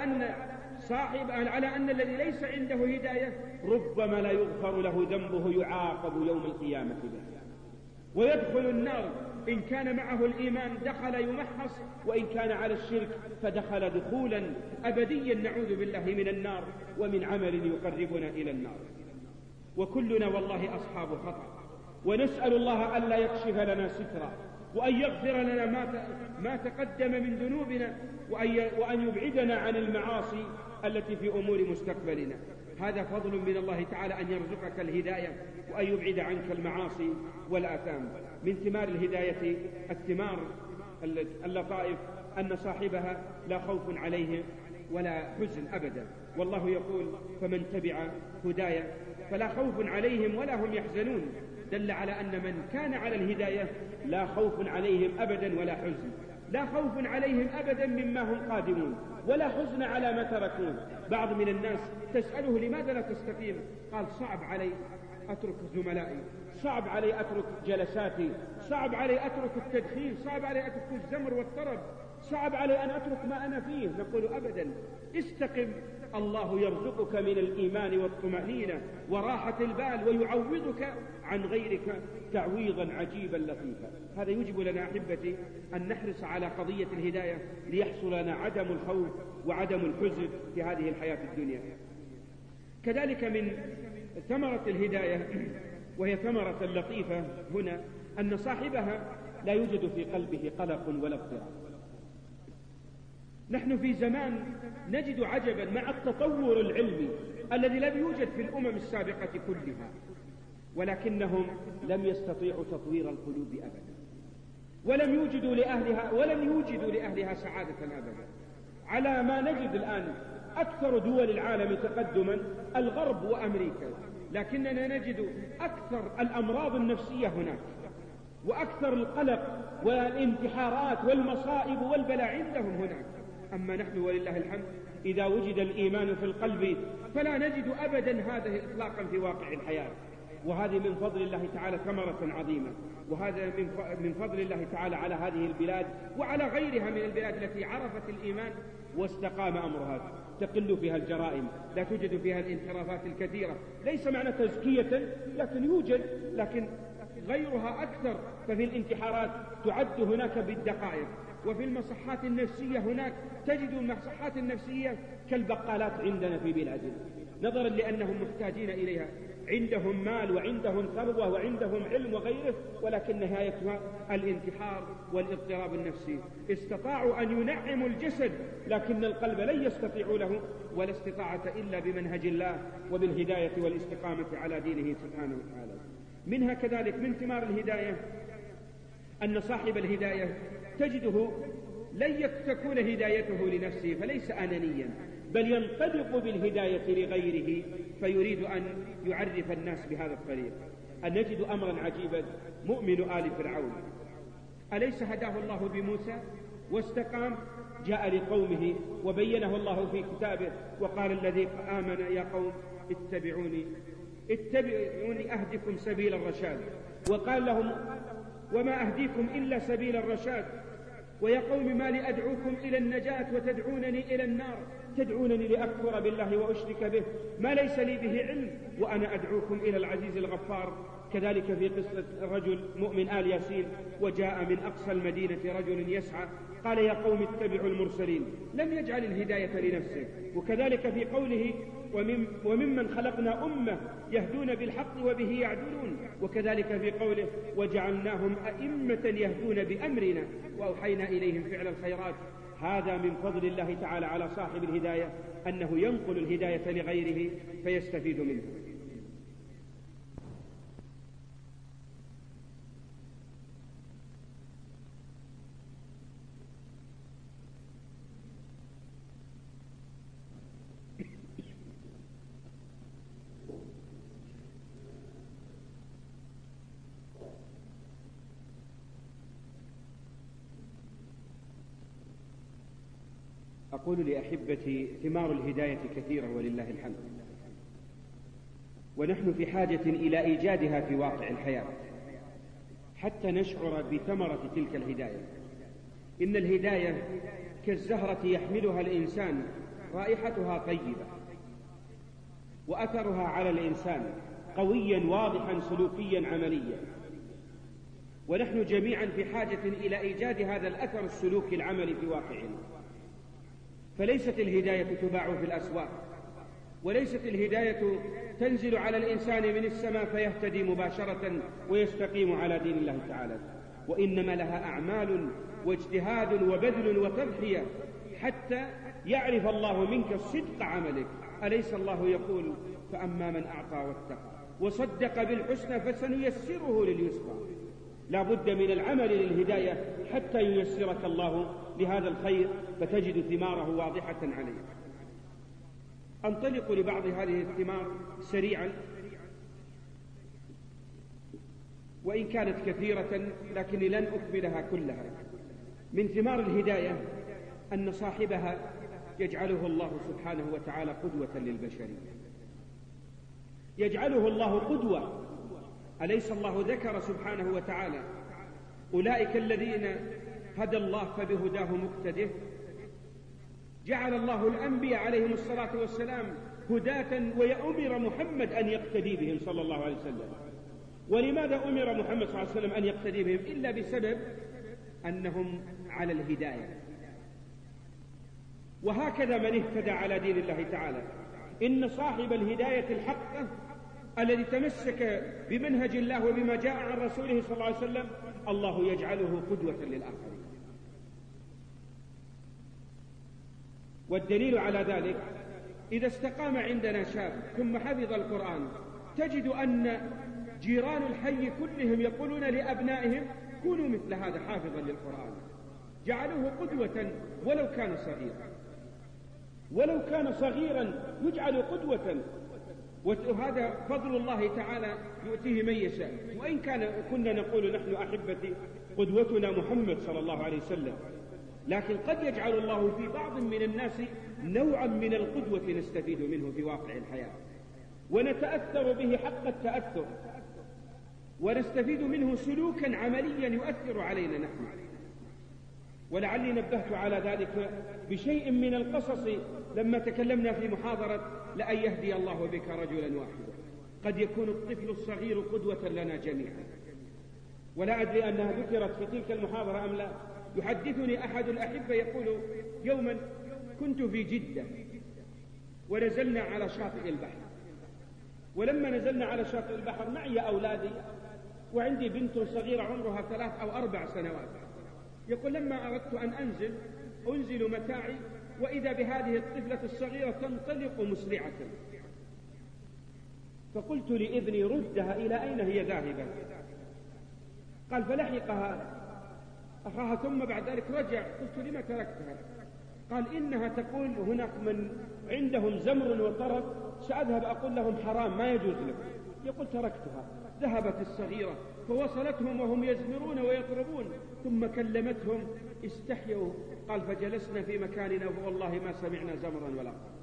أن الذي ليس عنده هداية ربما لا يغفر له ذنبه، يعاقب يوم القيامة به ويدخل النار. إن كان معه الإيمان دخل يمحص، وإن كان على الشرك فدخل دخولا أبديا. نعوذ بالله من النار ومن عمل يقربنا إلى النار. وكلنا والله أصحاب خطأ، ونسأل الله ألا يكشف لنا سترا، وأن يغفر لنا ما تقدم من ذنوبنا، وأن يبعدنا عن المعاصي التي في أمور مستقبلنا. هذا فضل من الله تعالى أن يرزقك الهداية وأن يبعد عنك المعاصي والآثام. من ثمار الهداية الثمار اللطائف أن صاحبها لا خوف عليه ولا حزن أبدا. والله يقول فمن تبع هدايا فلا خوف عليهم ولا هم يحزنون. دل على أن من كان على الهداية لا خوف عليهم أبدا ولا حزن. لا خوف عليهم أبدا مما هم قادمون ولا حزن على ما تركون. بعض من الناس تسأله لماذا لا تستقيم؟ قال صعب علي أترك زملائي، صعب علي أترك جلساتي، صعب علي أترك التدخين، صعب علي أترك الزمر والطرب، صعب علي أن أترك ما أنا فيه. نقول أبدا، استقم، الله يرزقك من الإيمان والطمأنينة وراحة البال ويعوضك عن غيرك تعويضا عجيبا لطيفا. هذا يجب لنا أحبتي أن نحرص على قضية الهداية ليحصل لنا عدم الخوف وعدم الحزن في هذه الحياة الدنيا. كذلك من ثمرة الهداية، وهي ثمرة لطيفة هنا، أن صاحبها لا يوجد في قلبه قلق ولا اضطراب. نحن في زمان نجد عجبا مع التطور العلمي الذي لم يوجد في الأمم السابقة كلها، ولكنهم لم يستطيعوا تطوير القلوب أبدا، ولم يوجدوا لأهلها سعادة أبدا. على ما نجد الآن أكثر دول العالم تقدما الغرب وأمريكا، لكننا نجد أكثر الأمراض النفسية هناك، وأكثر القلق والانتحارات والمصائب والبلاء عندهم هناك. أما نحن ولله الحمد إذا وجد الإيمان في القلب فلا نجد أبدا هذا إطلاقا في واقع الحياة. وهذه من فضل الله تعالى ثمرة عظيمة، وهذا من فضل الله تعالى على هذه البلاد وعلى غيرها من البلاد التي عرفت الإيمان واستقام أمرها. تقل فيها الجرائم، لا توجد فيها الانحرافات الكثيرة، ليس معنى تزكية، لكن يوجد، لكن غيرها أكثر. ففي الانتحارات تعد هناك بالدقائق، وفي المصحات النفسية هناك تجد المصحات النفسية كالبقالات عندنا في بلادنا، نظرا لأنهم محتاجين إليها، عندهم مال وعندهم ثروة وعندهم علم وغيره، ولكن نهايتها الانتحار والاضطراب النفسي. استطاعوا أن ينعموا الجسد لكن القلب لن يستطيعوا له، ولا استطاعة إلا بمنهج الله وبالهداية والاستقامة على دينه سبحانه وتعالى. منها كذلك من ثمار الهداية أن صاحب الهداية تجده لن تكون هدايته لنفسه فليس أنانيا، بل ينطلق بالهداية لغيره فيريد أن يعرف الناس بهذا الطريق. أن نجد أمرا عجيبا، مؤمن آل فرعون أليس هداه الله بموسى واستقام؟ جاء لقومه وبينه الله في كتابه وقال الذي آمن يا قوم اتبعوني أهدكم سبيل الرشاد، وقال لهم وما أهديكم إلا سبيل الرشاد، ويا قوم ما لي أدعوكم إلى النجاة وتدعونني إلى النار، تدعونني لأكفر بالله وأشرك به ما ليس لي به علم وأنا أدعوكم إلى العزيز الغفار. كذلك في قصة رجل مؤمن آل ياسين، وجاء من أقصى المدينة رجل يسعى قال يا قوم اتبعوا المرسلين، لم يجعل الهداية لنفسه. وكذلك في قوله وممن خلقنا أمة يهدون بالحق وبه يعدلون، وكذلك في قوله وجعلناهم أئمة يهدون بأمرنا وأوحينا إليهم فعل الخيرات. هذا من فضل الله تعالى على صاحب الهداية أنه ينقل الهداية لغيره فيستفيد منه. أقول لأحبتي ثمار الهداية كثيرة ولله الحمد، ونحن في حاجة إلى إيجادها في واقع الحياة حتى نشعر بثمرة تلك الهداية. إن الهداية كالزهرة يحملها الإنسان، رائحتها طيبة وأثرها على الإنسان قويا واضحا سلوكيا عمليا، ونحن جميعا في حاجة إلى إيجاد هذا الأثر السلوكي العملي في واقعنا. فليست الهداية تباع في الأسواق، وليست الهداية تنزل على الإنسان من السماء فيهتدي مباشرة ويستقيم على دين الله تعالى، وإنما لها أعمال واجتهاد وبذل وتضحية حتى يعرف الله منك صدق عملك. أليس الله يقول فأما من أعطى واتقى وصدق بالحسنى فسنيسره لليسرى؟ لا بد من العمل للهداية حتى ييسرك الله لهذا الخير فتجد ثماره واضحة عليك. أنطلق لبعض هذه الثمار سريعا، وإن كانت كثيرة لكني لن أكملها كلها. من ثمار الهداية أن صاحبها يجعله الله سبحانه وتعالى قدوة للبشرية، يجعله الله قدوة. أليس الله ذكر سبحانه وتعالى أولئك الذين هدى الله فبهداه مقتده؟ جعل الله الأنبياء عليهم الصلاة والسلام هداة، ويأمر محمد أن يقتدي بهم صلى الله عليه وسلم. ولماذا أمر محمد صلى الله عليه وسلم أن يقتدي بهم؟ إلا بسبب أنهم على الهداية. وهكذا من اهتدى على دين الله تعالى، إن صاحب الهداية الحقة الذي تمسك بمنهج الله وبما جاء عن رسوله صلى الله عليه وسلم الله يجعله قدوة للآخرين. والدليل على ذلك إذا استقام عندنا شاب ثم حفظ القرآن تجد أن جيران الحي كلهم يقولون لأبنائهم كونوا مثل هذا حافظا للقرآن، جعلوه قدوة ولو كان صغيرا، ولو كان صغيرا يجعل قدوة. وهذا فضل الله تعالى يؤتيه من يشاء. وإن كنا نقول نحن أحبتي قدوتنا محمد صلى الله عليه وسلم، لكن قد يجعل الله في بعض من الناس نوعا من القدوة نستفيد منه في واقع الحياة ونتأثر به حق التأثر، ونستفيد منه سلوكا عمليا يؤثر علينا نحن. ولعلي نبهت على ذلك بشيء من القصص لما تكلمنا في محاضرة لأن يهدي الله بك رجلا واحدا. قد يكون الطفل الصغير قدوة لنا جميعا، ولا أدري أنها ذكرت في تلك المحاضرة أم لا. يحدثني أحد الأحبة يقول يوما كنت في جدة ونزلنا على شاطئ البحر، ولما نزلنا على شاطئ البحر معي أولادي وعندي بنت صغيرة عمرها 3 أو 4 سنوات. يقول لما أردت أن أنزل متاعي وإذا بهذه الطفلة الصغيرة تنطلق مسرعة، فقلت لابني ردها إلى أين هي ذاهبة؟ قال فلحقها أخاها ثم بعد ذلك رجع. قلت لما تركتها؟ قال إنها تقول هناك من عندهم زمر وطرب سأذهب أقول لهم حرام ما يجوز لك. يقول تركتها. ذهبت الصغيرة فوصلتهم وهم يزمرون ويطربون، ثم كلمتهم استحيوا. قال فجلسنا في مكاننا والله ما سمعنا زمرا ولا طرب.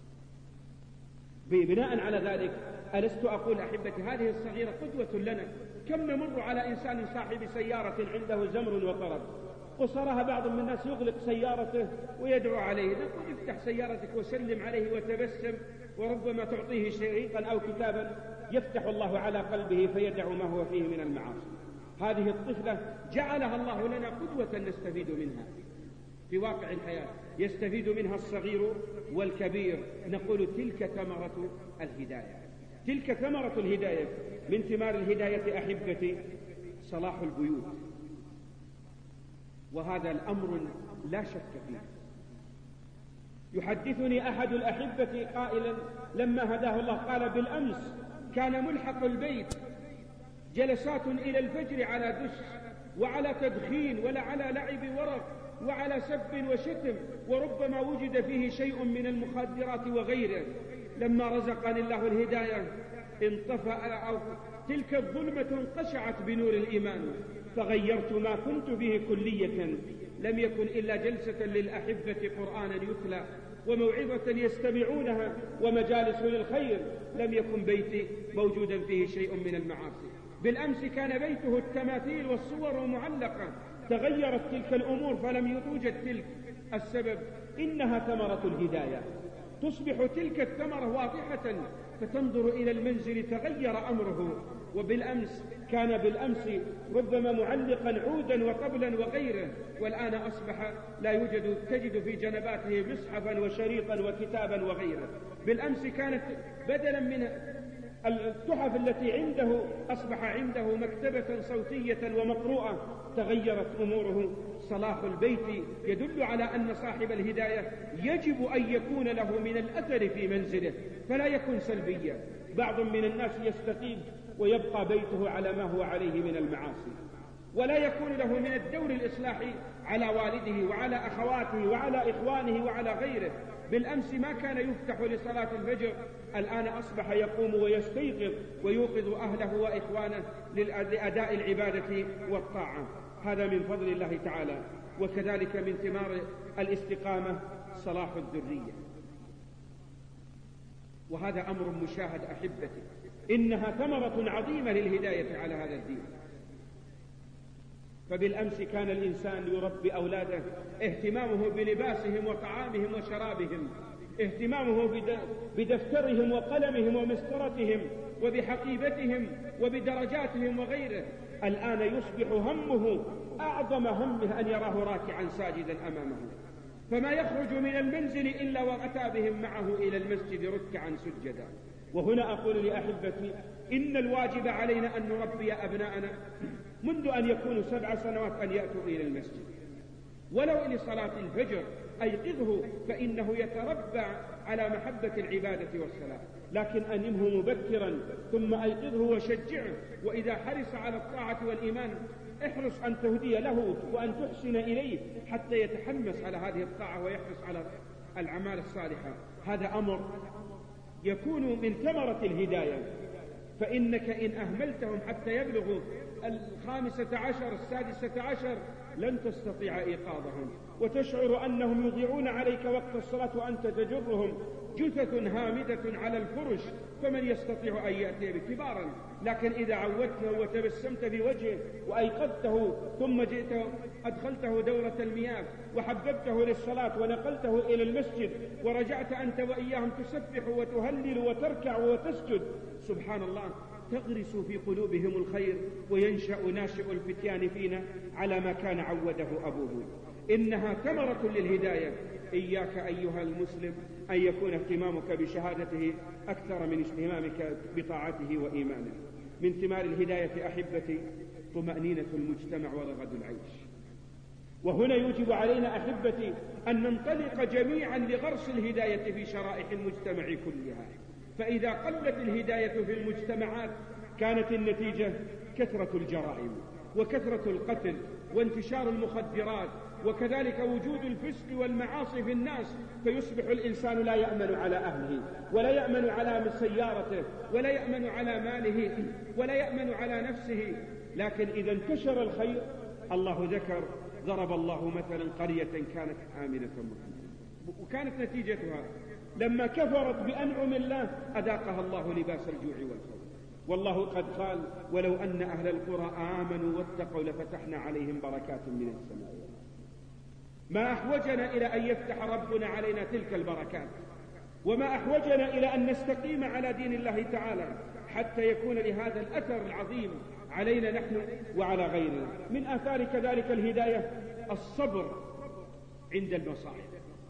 بناء على ذلك ألست أقول أحبتي هذه الصغيرة قدوة لنا؟ كم نمر على إنسان صاحب سيارة عنده زمر وطرب قصرها بعض من الناس يغلق سيارته ويدعو عليه، نقول افتح سيارتك وسلم عليه وتبسم، وربما تعطيه شريطا أو كتابا يفتح الله على قلبه فيدع ما هو فيه من المعاصي. هذه الطفلة جعلها الله لنا قدوة نستفيد منها في واقع الحياة، يستفيد منها الصغير والكبير. نقول تلك ثمرة الهداية، تلك ثمرة الهداية. من ثمار الهداية أحبتي صلاح البيوت، وهذا الأمر لا شك فيه. يحدثني أحد الأحبة قائلا لما هداه الله قال بالأمس كان ملحق البيت جلسات إلى الفجر على دش وعلى تدخين ولا على لعب ورق وعلى سب وشتم، وربما وجد فيه شيء من المخدرات وغيره. لما رزقني الله الهداية انطفأ أو تلك الظلمة انقشعت بنور الإيمان، فغيرت ما كنت به كلية. لم يكن إلا جلسة للأحبة قرآنا يتلى وموعظة يستمعونها ومجالس للخير، لم يكن بيتي موجودا فيه شيء من المعاصي. بالأمس كان بيته التماثيل والصور معلقة، تغيرت تلك الأمور فلم يوجد تلك. السبب إنها ثمرة الهداية. تصبح تلك الثمرة واضحة فتنظر إلى المنزل تغير أمره، وبالأمس كان بالأمس ربما معلقا عودا وطبلا وغيره، والآن أصبح لا يوجد، تجد في جنباته مصحفا وشريطا وكتابا وغيره. بالأمس كانت بدلا من التحف التي عنده أصبح عنده مكتبة صوتية ومقروءة. تغيرت أموره. صلاح البيت يدل على أن صاحب الهداية يجب أن يكون له من الأثر في منزله فلا يكون سلبيا. بعض من الناس يستقيم ويبقى بيته على ما هو عليه من المعاصي، ولا يكون له من الدور الإصلاحي على والده وعلى أخواته وعلى إخوانه وعلى غيره. بالأمس ما كان يفتح لصلاة الفجر، الآن أصبح يقوم ويستيقظ ويوقظ أهله وإخوانه لأداء العبادة والطاعة. هذا من فضل الله تعالى. وكذلك من ثمار الاستقامة صلاح الذرية، وهذا أمر مشاهد أحبتي، إنها ثمرة عظيمة للهداية على هذا الدين. فبالأمس كان الإنسان يربي أولاده اهتمامه بلباسهم وطعامهم وشرابهم، اهتمامه بدفترهم وقلمهم ومسطرتهم وبحقيبتهم وبدرجاتهم وغيره. الآن يصبح همه أعظم همه أن يراه راكعا ساجدا أمامه، فما يخرج من المنزل إلا وأتى بهم معه إلى المسجد ركعا سجدا. وهنا أقول لأحبتي إن الواجب علينا أن نربي أبناءنا منذ أن يكونوا 7 سنوات أن يأتوا إلى المسجد، ولو لصلاة الفجر أيقظه فإنه يتربى على محبة العبادة والصلاة، لكن أنمه مبكرا ثم أيقظه وشجعه. وإذا حرص على الطاعة والإيمان احرص أن تهدي له وأن تحسن إليه حتى يتحمس على هذه الطاعة ويحرص على الأعمال الصالحة. هذا أمر يكون من ثمرة الهداية. فإنك إن أهملتهم حتى يبلغوا 15 16 لن تستطيع إيقاظهم، وتشعر أنهم يضيعون عليك وقت الصلاة وأنت تجرهم جثث هامدة على الفرش، فمن يستطيع أن يأتي بكبارا. لكن إذا عودته وتبسمت في وجهه وأيقظته ثم جئت أدخلته دورة المياه وحببته للصلاة ونقلته إلى المسجد ورجعت أنت وإياهم تسبح وتهلل وتركع وتسجد، سبحان الله، تغرس في قلوبهم الخير وينشأ ناشئ الفتيان فينا على ما كان عوده أبوه. إنها ثمرة للهداية. إياك أيها المسلم أن يكون اهتمامك بشهادته أكثر من اهتمامك بطاعته وإيمانه. من ثمار الهداية أحبتي طمأنينة المجتمع ورغد العيش. وهنا يوجب علينا أحبتي أن ننطلق جميعا لغرس الهداية في شرائح المجتمع كلها. فإذا قلت الهداية في المجتمعات كانت النتيجة كثرة الجرائم وكثرة القتل وانتشار المخدرات، وكذلك وجود الفسق والمعاصي في الناس، فيصبح الإنسان لا يأمن على أهله ولا يأمن على سيارته ولا يأمن على ماله ولا يأمن على نفسه. لكن إذا انتشر الخير، الله ذكر ضرب الله مثلا قرية كانت آمنة مطمئنة، وكانت نتيجتها لما كفرت بأنعم الله أذاقها الله لباس الجوع والخوف. والله قد قال ولو أن أهل القرى آمنوا واتقوا لفتحنا عليهم بركات من السماء. ما أحوجنا إلى أن يفتح ربنا علينا تلك البركات، وما أحوجنا إلى أن نستقيم على دين الله تعالى حتى يكون لهذا الأثر العظيم علينا نحن وعلى غيرنا. من آثار كذلك الهداية الصبر عند المصائب.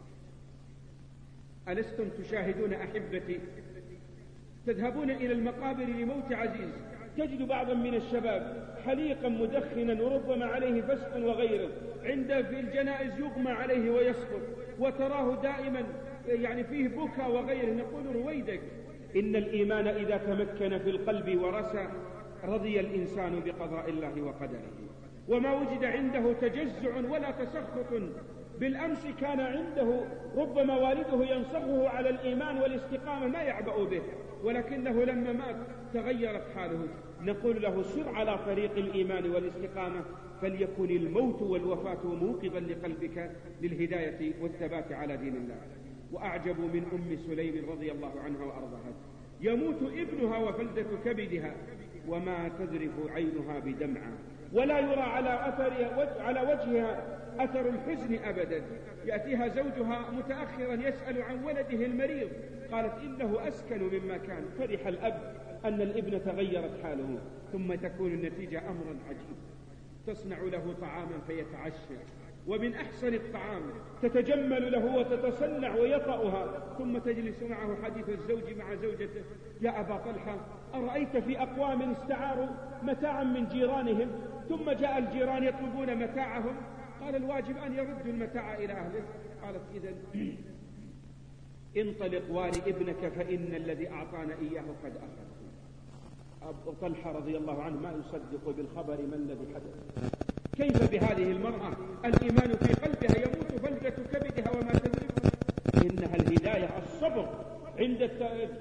ألستم تشاهدون أحبتي تذهبون إلى المقابر لموت عزيز، تجد بعضا من الشباب حليقا مدخنا وربما عليه فسق وغيره، في الجنائز يغمى عليه ويسقط، وتراه دائما فيه بكى وغيره. نقول رويدك، إن الإيمان إذا تمكن في القلب ورسى رضي الإنسان بقضاء الله وقدره، وما وجد عنده تجزع ولا تسخط. بالأمس كان عنده ربما والده ينصحه على الإيمان والاستقامة ما يعبأ به، ولكنه لما مات تغيرت حاله. نقول له سر على طريق الإيمان والاستقامة، فليكن الموت والوفاة موقظا لقلبك للهداية والثبات على دين الله. وأعجب من أم سليم رضي الله عنها وأرضاها، يموت ابنها وفلدة كبدها وما تذرف عينها بدمعة، ولا يرى على وجهها أثر الحزن أبدا. يأتيها زوجها متأخرا يسأل عن ولده المريض، قالت إنه أسكن مما كان. فرح الأب أن الابن تغيرت حاله، ثم تكون النتيجة أمرا عجيب، تصنع له طعاما فيتعشى، ومن أحسن الطعام تتجمل له وتتصنع ويطأها، ثم تجلس معه حديث الزوج مع زوجته: يا أبا طلحة، أرأيت في أقوام استعاروا متاعا من جيرانهم ثم جاء الجيران يطلبون متاعهم؟ قال الواجب أن يردوا المتاع إلى أهله. قالت إذن انطلق واري ابنك فإن الذي أعطانا إياه قد أخذ. أبو طلحة رضي الله عنه ما يصدق بالخبر ما الذي حدث. كيف بهذه المرأة الإيمان في قلبها يموت فلدة كبدها وما تدرك؟ إنها الهداية الصبر عند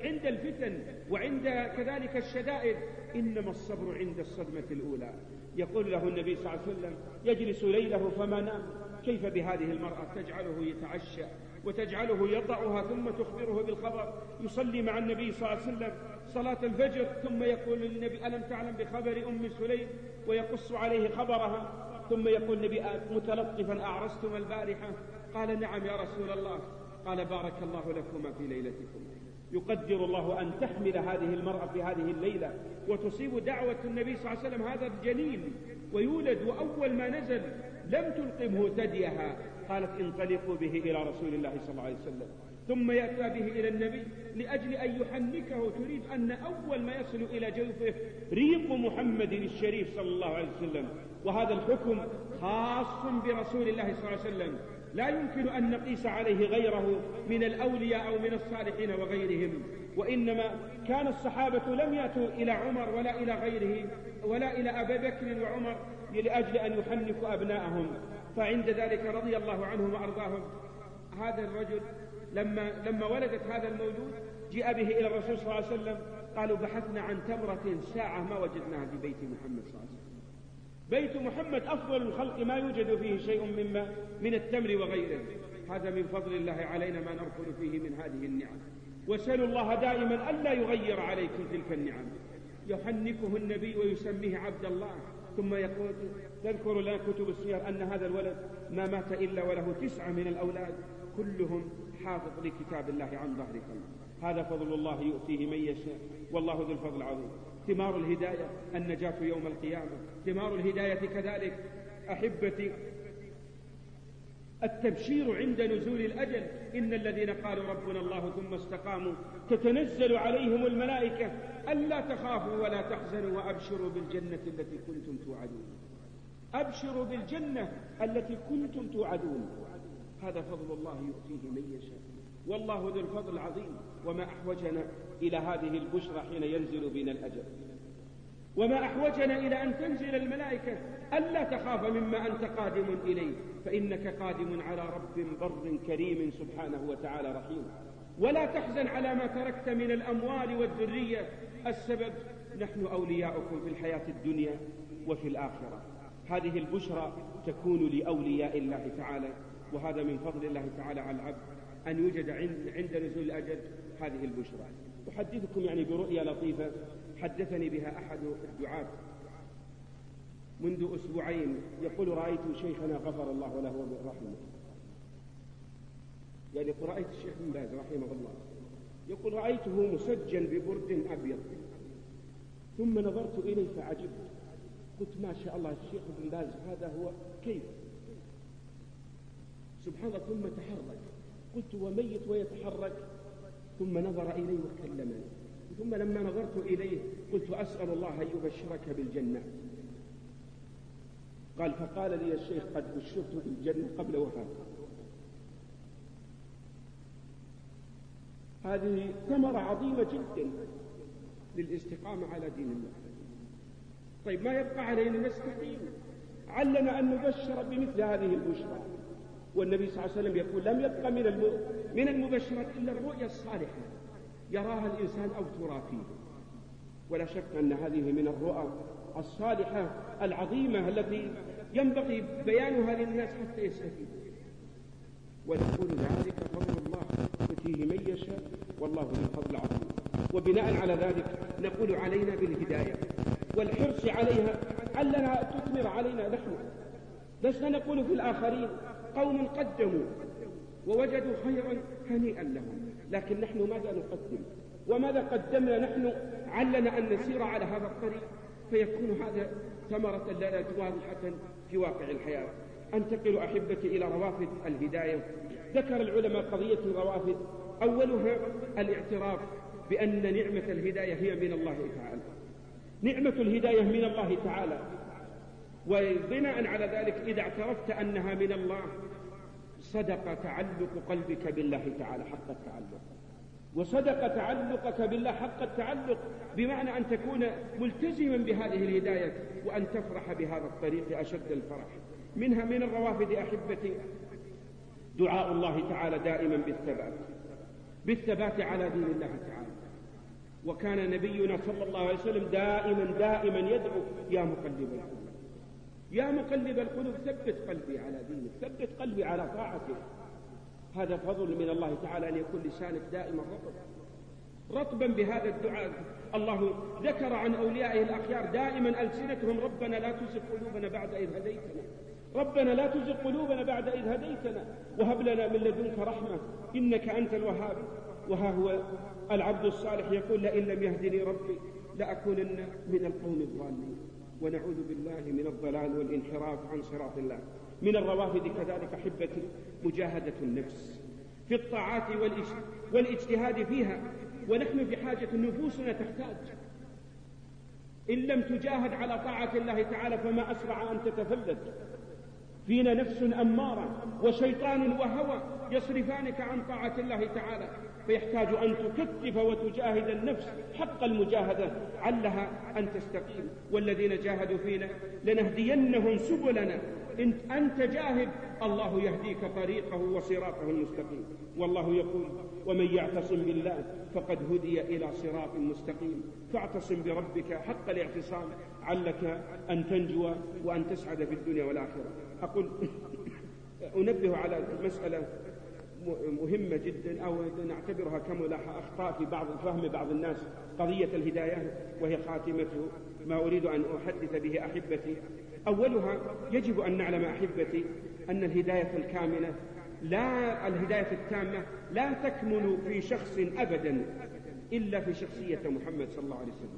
الفتن وعند كذلك الشدائد، إنما الصبر عند الصدمة الأولى. يقول له النبي صلى الله عليه وسلم يجلس ليله فما نام، كيف بهذه المرأة تجعله يتعشى وتجعله يضعها ثم تخبره بالخبر، يصلي مع النبي صلى الله عليه وسلم صلاة الفجر ثم يقول للنبي ألم تعلم بخبر أم سليم ويقص عليه خبرها، ثم يقول النبي متلطفا أعرستم البارحة؟ قال نعم يا رسول الله. قال بارك الله لكما في ليلتكم. يقدر الله أن تحمل هذه المرأة في هذه الليلة وتصيب دعوة النبي صلى الله عليه وسلم هذا الجنين ويولد، وأول ما نزل لم تلقمه ثديها، قالت انطلقوا به إلى رسول الله صلى الله عليه وسلم، ثم يأتى به إلى النبي لأجل أن يحنكه، تريد أن أول ما يصل إلى جوفه ريق محمد الشريف صلى الله عليه وسلم. وهذا الحكم خاص برسول الله صلى الله عليه وسلم، لا يمكن أن نقيس عليه غيره من الأولياء أو من الصالحين وغيرهم. وإنما كان الصحابة لم يأتوا إلى عمر ولا إلى غيره ولا إلى أبي بكر وعمر لأجل أن يحنكوا أبناءهم، فعند ذلك رضي الله عنهم وأرضاهم هذا الرجل لما ولدت هذا المولود جاء به إلى الرسول صلى الله عليه وسلم، قالوا بحثنا عن تمرة ساعة ما وجدناها في بيت محمد صلى الله عليه وسلم. بيت محمد أفضل الخلق ما يوجد فيه شيء من التمر وغيره. هذا من فضل الله علينا ما نركل فيه من هذه النعم، واسألوا الله دائما ألا يغير عليكم تلك النعم. يحنكه النبي ويسميه عبد الله، ثم يقول تذكر لنا كتب السير أن هذا الولد ما مات إلا وله 9 من الأولاد كلهم حافظ لكتاب الله عن ظهر قلب. هذا فضل الله يؤتيه من يشاء، والله ذو الفضل العظيم. ثمار الهداية النجاة يوم القيامة، ثمار الهداية كذلك أحبتي التبشير عند نزول الأجل. إن الذين قالوا ربنا الله ثم استقاموا تتنزل عليهم الملائكة ألا تخافوا ولا تحزنوا وأبشروا بالجنة التي كنتم توعدون. أبشروا بالجنة التي كنتم توعدون. هذا فضل الله يؤتيه من يشاء، والله ذو الفضل العظيم. وما أحوجنا إلى هذه البشرى حين ينزل بنا الأجل، وما أحوجنا إلى أن تنزل الملائكة ألا تخاف مما أنت قادم إليه، فإنك قادم على رب بر كريم سبحانه وتعالى رحيم. ولا تحزن على ما تركت من الأموال والذرية، السبب نحن أولياؤكم في الحياة الدنيا وفي الآخرة. هذه البشرى تكون لأولياء الله تعالى، وهذا من فضل الله تعالى على العبد أن يوجد عند نزول الأجل هذه البشرى. أحدثكم برؤيا لطيفة حدثني بها أحد الدعاة منذ أسبوعين. يقول رأيت شيخنا غفر الله له ورحمه، رأيت الشيخ بن باز رحمه الله، يقول رأيته مسجن ببرد أبيض، ثم نظرت إليه فعجبت، قلت ما شاء الله الشيخ بن باز هذا هو كيف؟ سبحان الله. ثم تحرك، قلت وميت ويتحرك؟ ثم نظر إلي وكلمني، ثم لما نظرت إليه قلت أسأل الله أن يبشرك بالجنة. قال فقال لي الشيخ قد بشرت بالجنة قبل وفاتي. هذه ثمرة عظيمة جدا للاستقامة على دين الله. طيب ما يبقى علينا نستقيم، علنا أن نبشر بمثل هذه البشرى. والنبي صلى الله عليه وسلم يقول لم يبقى من المبشرات إلا الرؤيا الصالحة يراها الإنسان أو ترى فيه. ولا شك أن هذه من الرؤى الصالحة العظيمة التي ينبغي بيانها للناس حتى يستفيدوا. ونقول ذلك فضل الله يؤتيه من يشاء، والله ذو الفضل العظيم. وبناء على ذلك نقول علينا بالهداية والحرص عليها، علنا تثمر علينا نحن. لسنا نقول في الآخرين قوم قدموا ووجدوا خيرا هنيئا لهم، لكن نحن ماذا نقدم وماذا قدمنا نحن؟ علنا أن نسير على هذا الطريق فيكون هذا ثمرة لنا واضحة في واقع الحياة. أنتقل أحبتي إلى روافد الهداية. ذكر العلماء قضية الروافد، أولها الاعتراف بأن نعمة الهداية هي من الله تعالى. نعمة الهداية من الله تعالى، وبناء على ذلك إذا اعترفت أنها من الله صدق تعلق قلبك بالله تعالى حق التعلق، وصدق تعلقك بالله حق التعلق، بمعنى أن تكون ملتزما بهذه الهداية وأن تفرح بهذا الطريق أشد الفرح. منها من الروافد أحبتي دعاء الله تعالى دائما بالثبات على دين الله تعالى. وكان نبينا صلى الله عليه وسلم دائما يدعو: يا مقلب القلوب، يا مقلب القلوب ثبت قلبي على دينك، ثبت قلبي على طاعتك. هذا فضل من الله تعالى أن يكون لسانك دائما رطبا بهذا الدعاء. الله ذكر عن أوليائه الأخيار دائما ألسنتهم: ربنا لا تزغ قلوبنا بعد إذ هديتنا، ربنا لا تزغ قلوبنا بعد إذ هديتنا وهب لنا من لدنك رحمة إنك أنت الوهاب. وها هو العبد الصالح يقول: لئن لم يهدني ربي لأكونن من القوم الضالين. ونعوذ بالله من الضلال والانحراف عن صراط الله. من الروافد كذلك أحبتي مجاهدة النفس في الطاعات والاجتهاد فيها، ونحن بحاجة، نفوسنا تحتاج. إن لم تجاهد على طاعة الله تعالى فما أسرع أن تتفلت. فينا نفس أمارة وشيطان وهوى يصرفانك عن طاعة الله تعالى، فيحتاج أن تكتف وتجاهد النفس حق المجاهدة علها أن تستقيم. والذين جاهدوا فينا لنهدينهم سبلنا. أنت جاهد، الله يهديك طريقه وصراطه المستقيم. والله يقول: ومن يعتصم بالله فقد هدي إلى صراط مستقيم. فاعتصم بربك حق الاعتصام علك أن تنجو وأن تسعد في الدنيا والآخرة. أقول أنبه على مسألة مهمة جدا، أو نعتبرها كملاحظة أخطاء في فهم بعض الناس قضية الهداية، وهي خاتمته ما أريد أن أحدث به أحبتي. أولها يجب أن نعلم أحبتي أن الهداية الكاملة الهداية التامة لا تكمن في شخص أبدا إلا في شخصية محمد صلى الله عليه وسلم.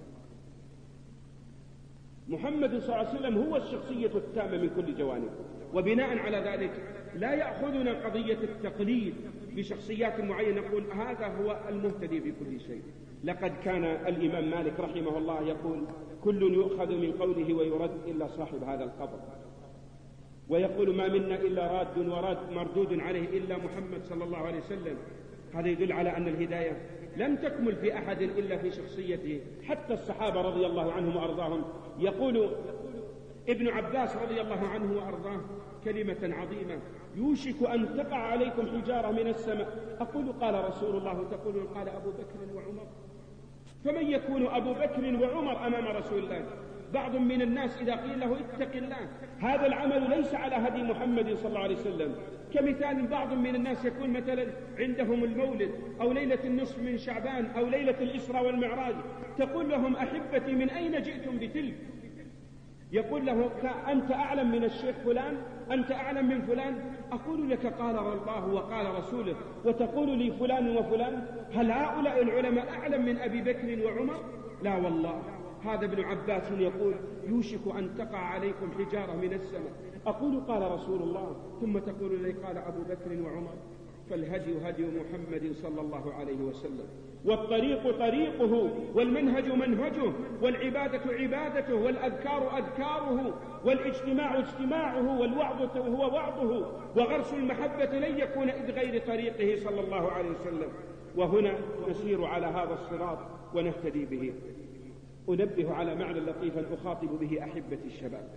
محمد صلى الله عليه وسلم هو الشخصية التامة من كل جوانب، وبناء على ذلك لا يأخذنا قضية التقليد بشخصيات معينة نقول هذا هو المهتدي في كل شيء. لقد كان الإمام مالك رحمه الله يقول: كل يؤخذ من قوله ويرد إلا صاحب هذا القبر. ويقول: ما منا إلا راد مردود عليه إلا محمد صلى الله عليه وسلم. هذا يدل على أن الهداية لم تكمل في أحد إلا في شخصيته. حتى الصحابة رضي الله عنهم وأرضاهم، يقول ابن عباس رضي الله عنه وأرضاه كلمة عظيمة: يوشك أن تقع عليكم حجارة من السماء. أقول: قال رسول الله. تقولون: قال أبو بكر وعمر. فمن يكون أبو بكر وعمر أمام رسول الله؟ بعض من الناس إذا قيل له اتق الله، هذا العمل ليس على هدي محمد صلى الله عليه وسلم. كمثال بعض من الناس يكون مثلا عندهم المولد أو ليلة النصف من شعبان أو ليلة الإسراء والمعراج، تقول لهم: أحبتي من أين جئتم بتلك؟ يقول له: أنت أعلم من الشيخ فلان؟ أنت أعلم من فلان؟ أقول لك: قال الله وقال رسوله، وتقول لي فلان وفلان؟ هل هؤلاء العلماء أعلم من أبي بكر وعمر؟ لا والله. هذا ابن عباس يقول: يوشك أن تقع عليكم حجارة من السماء. أقول: قال رسول الله. ثم تقول لي: قال أبو بكر وعمر. فالهدي هدي محمد صلى الله عليه وسلم، والطريق طريقه، والمنهج منهجه، والعبادة عبادته، والأذكار أذكاره، والاجتماع اجتماعه، والوعظ هو وعظه، وغرس المحبة لن يكون إذ غير طريقه صلى الله عليه وسلم. وهنا نسير على هذا الصراط ونهتدي به. أنبه على معنى لطيفا أخاطب به أحبة الشباب.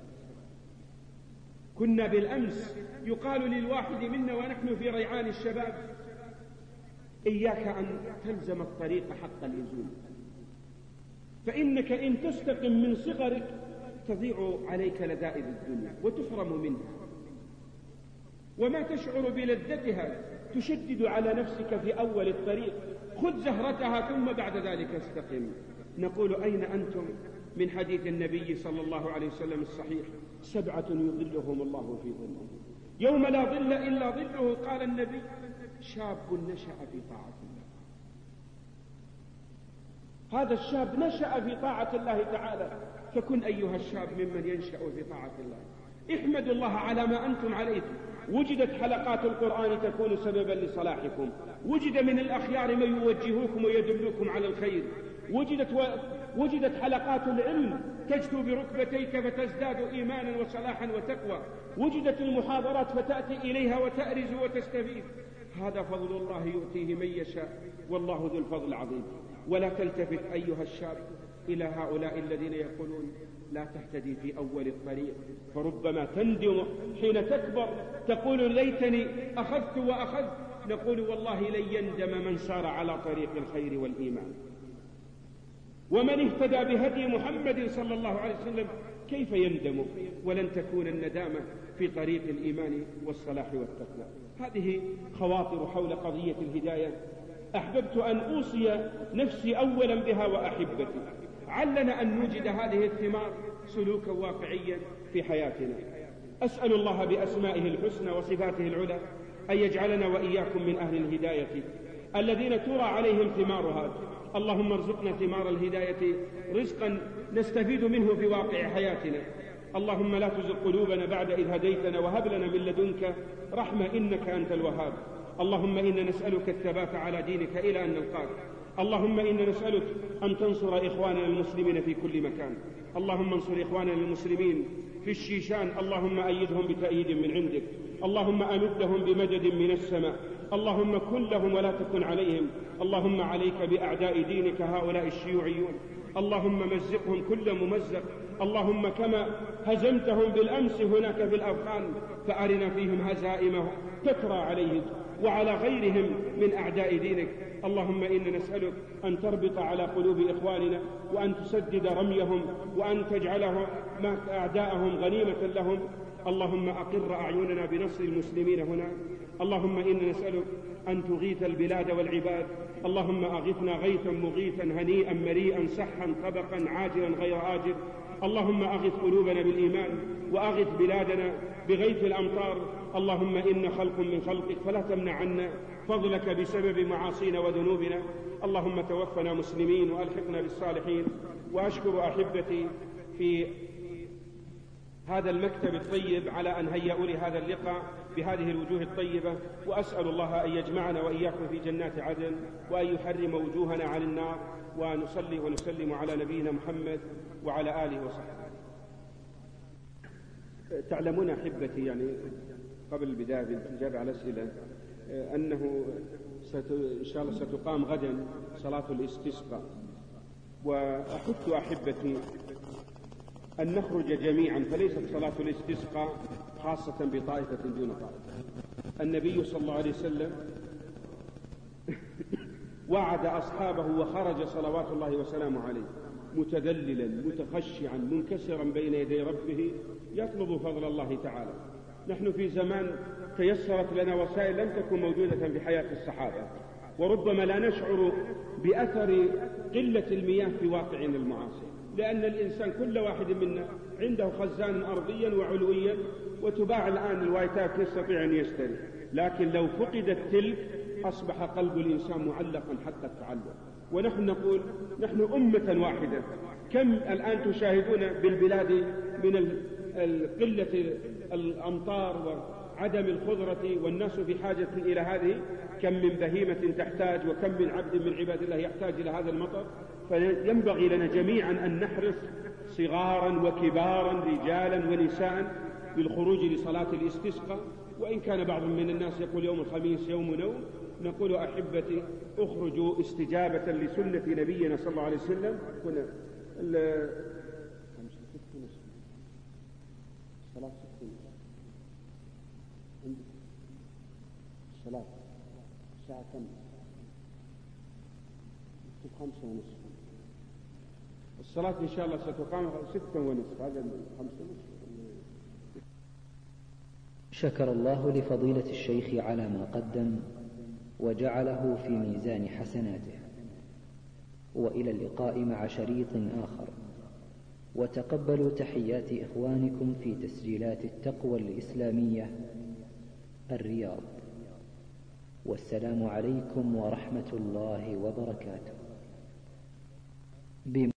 كنا بالأمس يقال للواحد منا ونحن في ريعان الشباب: إياك أن تلزم الطريق حق اللزوم، فإنك إن تستقم من صغرك تضيع عليك لذائذ الدنيا وتحرم منها، وما تشعر بلذتها تشدد على نفسك في أول الطريق. خذ زهرتها ثم بعد ذلك استقم. نقول: أين أنتم من حديث النبي صلى الله عليه وسلم الصحيح: 7 يظلهم الله في ظله يوم لا ظل إلا ظله. قال النبي: شاب نشأ في طاعة الله. هذا الشاب نشأ في طاعة الله تعالى، فكن أيها الشاب ممن ينشأ في طاعة الله. احمدوا الله على ما أنتم عليه. وجدت حلقات القرآن تكون سببا لصلاحكم، وجد من الأخيار من يوجهوكم ويدلوكم على الخير، وجدت حلقات العلم تجدو بركبتيك فتزداد إيمانا وصلاحا وتقوى، وجدت المحاضرات فتأتي إليها وتأرز وتستفيد. هذا فضل الله يؤتيه من يشاء، والله ذو الفضل العظيم. ولا تلتفت أيها الشاب إلى هؤلاء الذين يقولون: لا تهتدي في أول الطريق، فربما تندم حين تكبر تقول: ليتني أخذت وأخذت. نقول: والله لن يندم من سار على طريق الخير والإيمان. ومن اهتدى بهدي محمد صلى الله عليه وسلم كيف يندم؟ ولن تكون الندامة في طريق الإيمان والصلاح والتقوى. هذه خواطر حول قضية الهداية أحببت أن أوصي نفسي أولا بها وأحبتي. علنا أن نوجد هذه الثمار سلوكا واقعيا في حياتنا. أسأل الله بأسمائه الحسنى وصفاته العلى أن يجعلنا وإياكم من أهل الهداية الذين ترى عليهم ثمارها. اللهم ارزقنا ثمار الهداية رزقا نستفيد منه في واقع حياتنا. اللهم لا تزغ قلوبنا بعد إذ هديتنا وهب لنا من لدنك رحمة إنك أنت الوهاب. اللهم إنا نسألك الثبات على دينك إلى أن نلقاك. اللهم إنا نسألك أن تنصر إخواننا المسلمين في كل مكان. اللهم انصر إخواننا المسلمين في الشيشان، اللهم أيدهم بتأييد من عندك. اللهم أمدهم بمدد من السماء. اللهم كن لهم ولا تكن عليهم. اللهم عليك بأعداء دينك هؤلاء الشيوعيون، اللهم مزقهم كل ممزق. اللهم كما هزمتهم بالأمس هناك في الأفغان فأرنا فيهم هزائمهم تترى عليهم وعلى غيرهم من أعداء دينك. اللهم إنا نسألك أن تربط على قلوب إخواننا وأن تسدد رميهم وأن تجعلهم أعداءهم غنيمة لهم. اللهم أقر أعيننا بنصر المسلمين هنا. اللهم إنا نسألك أن تغيث البلاد والعباد. اللهم أغثنا غيثا مغيثا هنيئا مريئا سحا طبقا عاجلا غير آجل. اللهم أغث قلوبنا بالإيمان وأغث بلادنا بغيث الأمطار. اللهم إن خلق من خلقك فلا تمنع عنا فضلك بسبب معاصينا وذنوبنا. اللهم توفنا مسلمين وألحقنا بالصالحين. وأشكر أحبتي في هذا المكتب الطيب على أن هيئوا لي هذا اللقاء بهذه الوجوه الطيبة، وأسأل الله أن يجمعنا وإياكم في جنات عدن وأن يحرم وجوهنا عن النار، ونصلي ونسلم على نبينا محمد وعلى آله وصحبه. تعلمون أحبتي يعني قبل البداية بالإجابة على الأسئلة أنه إن شاء الله ستقام غدا صلاة الاستسقاء، وأحث أحبتي أن نخرج جميعا، فليست صلاة الاستسقاء خاصة بطائفة دون طائفة. النبي صلى الله عليه وسلم وعد أصحابه وخرج صلوات الله وسلامه عليه متذللا متخشعا منكسرا بين يدي ربه يطلب فضل الله تعالى. نحن في زمان تيسرت لنا وسائل لم تكن موجودة في حياة الصحابة، وربما لا نشعر بأثر قلة المياه في واقعنا المعاصر، لأن الإنسان كل واحد منا عنده خزان أرضيا وعلويا، وتباع الآن الوايتات يستطيع أن يشتري، لكن لو فقدت تلك أصبح قلب الإنسان معلقا حتى التعلق. ونحن نقول نحن أمة واحدة. كم الآن تشاهدون بالبلاد من قلة الأمطار وعدم الخضرة، والناس بحاجة إلى هذه. كم من بهيمة تحتاج، وكم من عبد من عباد الله يحتاج إلى هذا المطر. فينبغي لنا جميعا أن نحرص صغارا وكبارا رجالا ونساء بالخروج لصلاة الاستسقاء. وإن كان بعض من الناس يقول يوم الخميس يوم نوم، نقول أحبتي اخرجوا استجابة لسنة نبينا صلى الله عليه وسلم. كنا الصلاة الصلاة الساعة كم؟ 5:30. الصلاة إن شاء الله ستقام 6:30. هذا 5:30. شكر الله لفضيلة الشيخ على ما قدم وجعله في ميزان حسناته. وإلى اللقاء مع شريط آخر، وتقبلوا تحيات إخوانكم في تسجيلات التقوى الإسلامية الرياض. والسلام عليكم ورحمة الله وبركاته.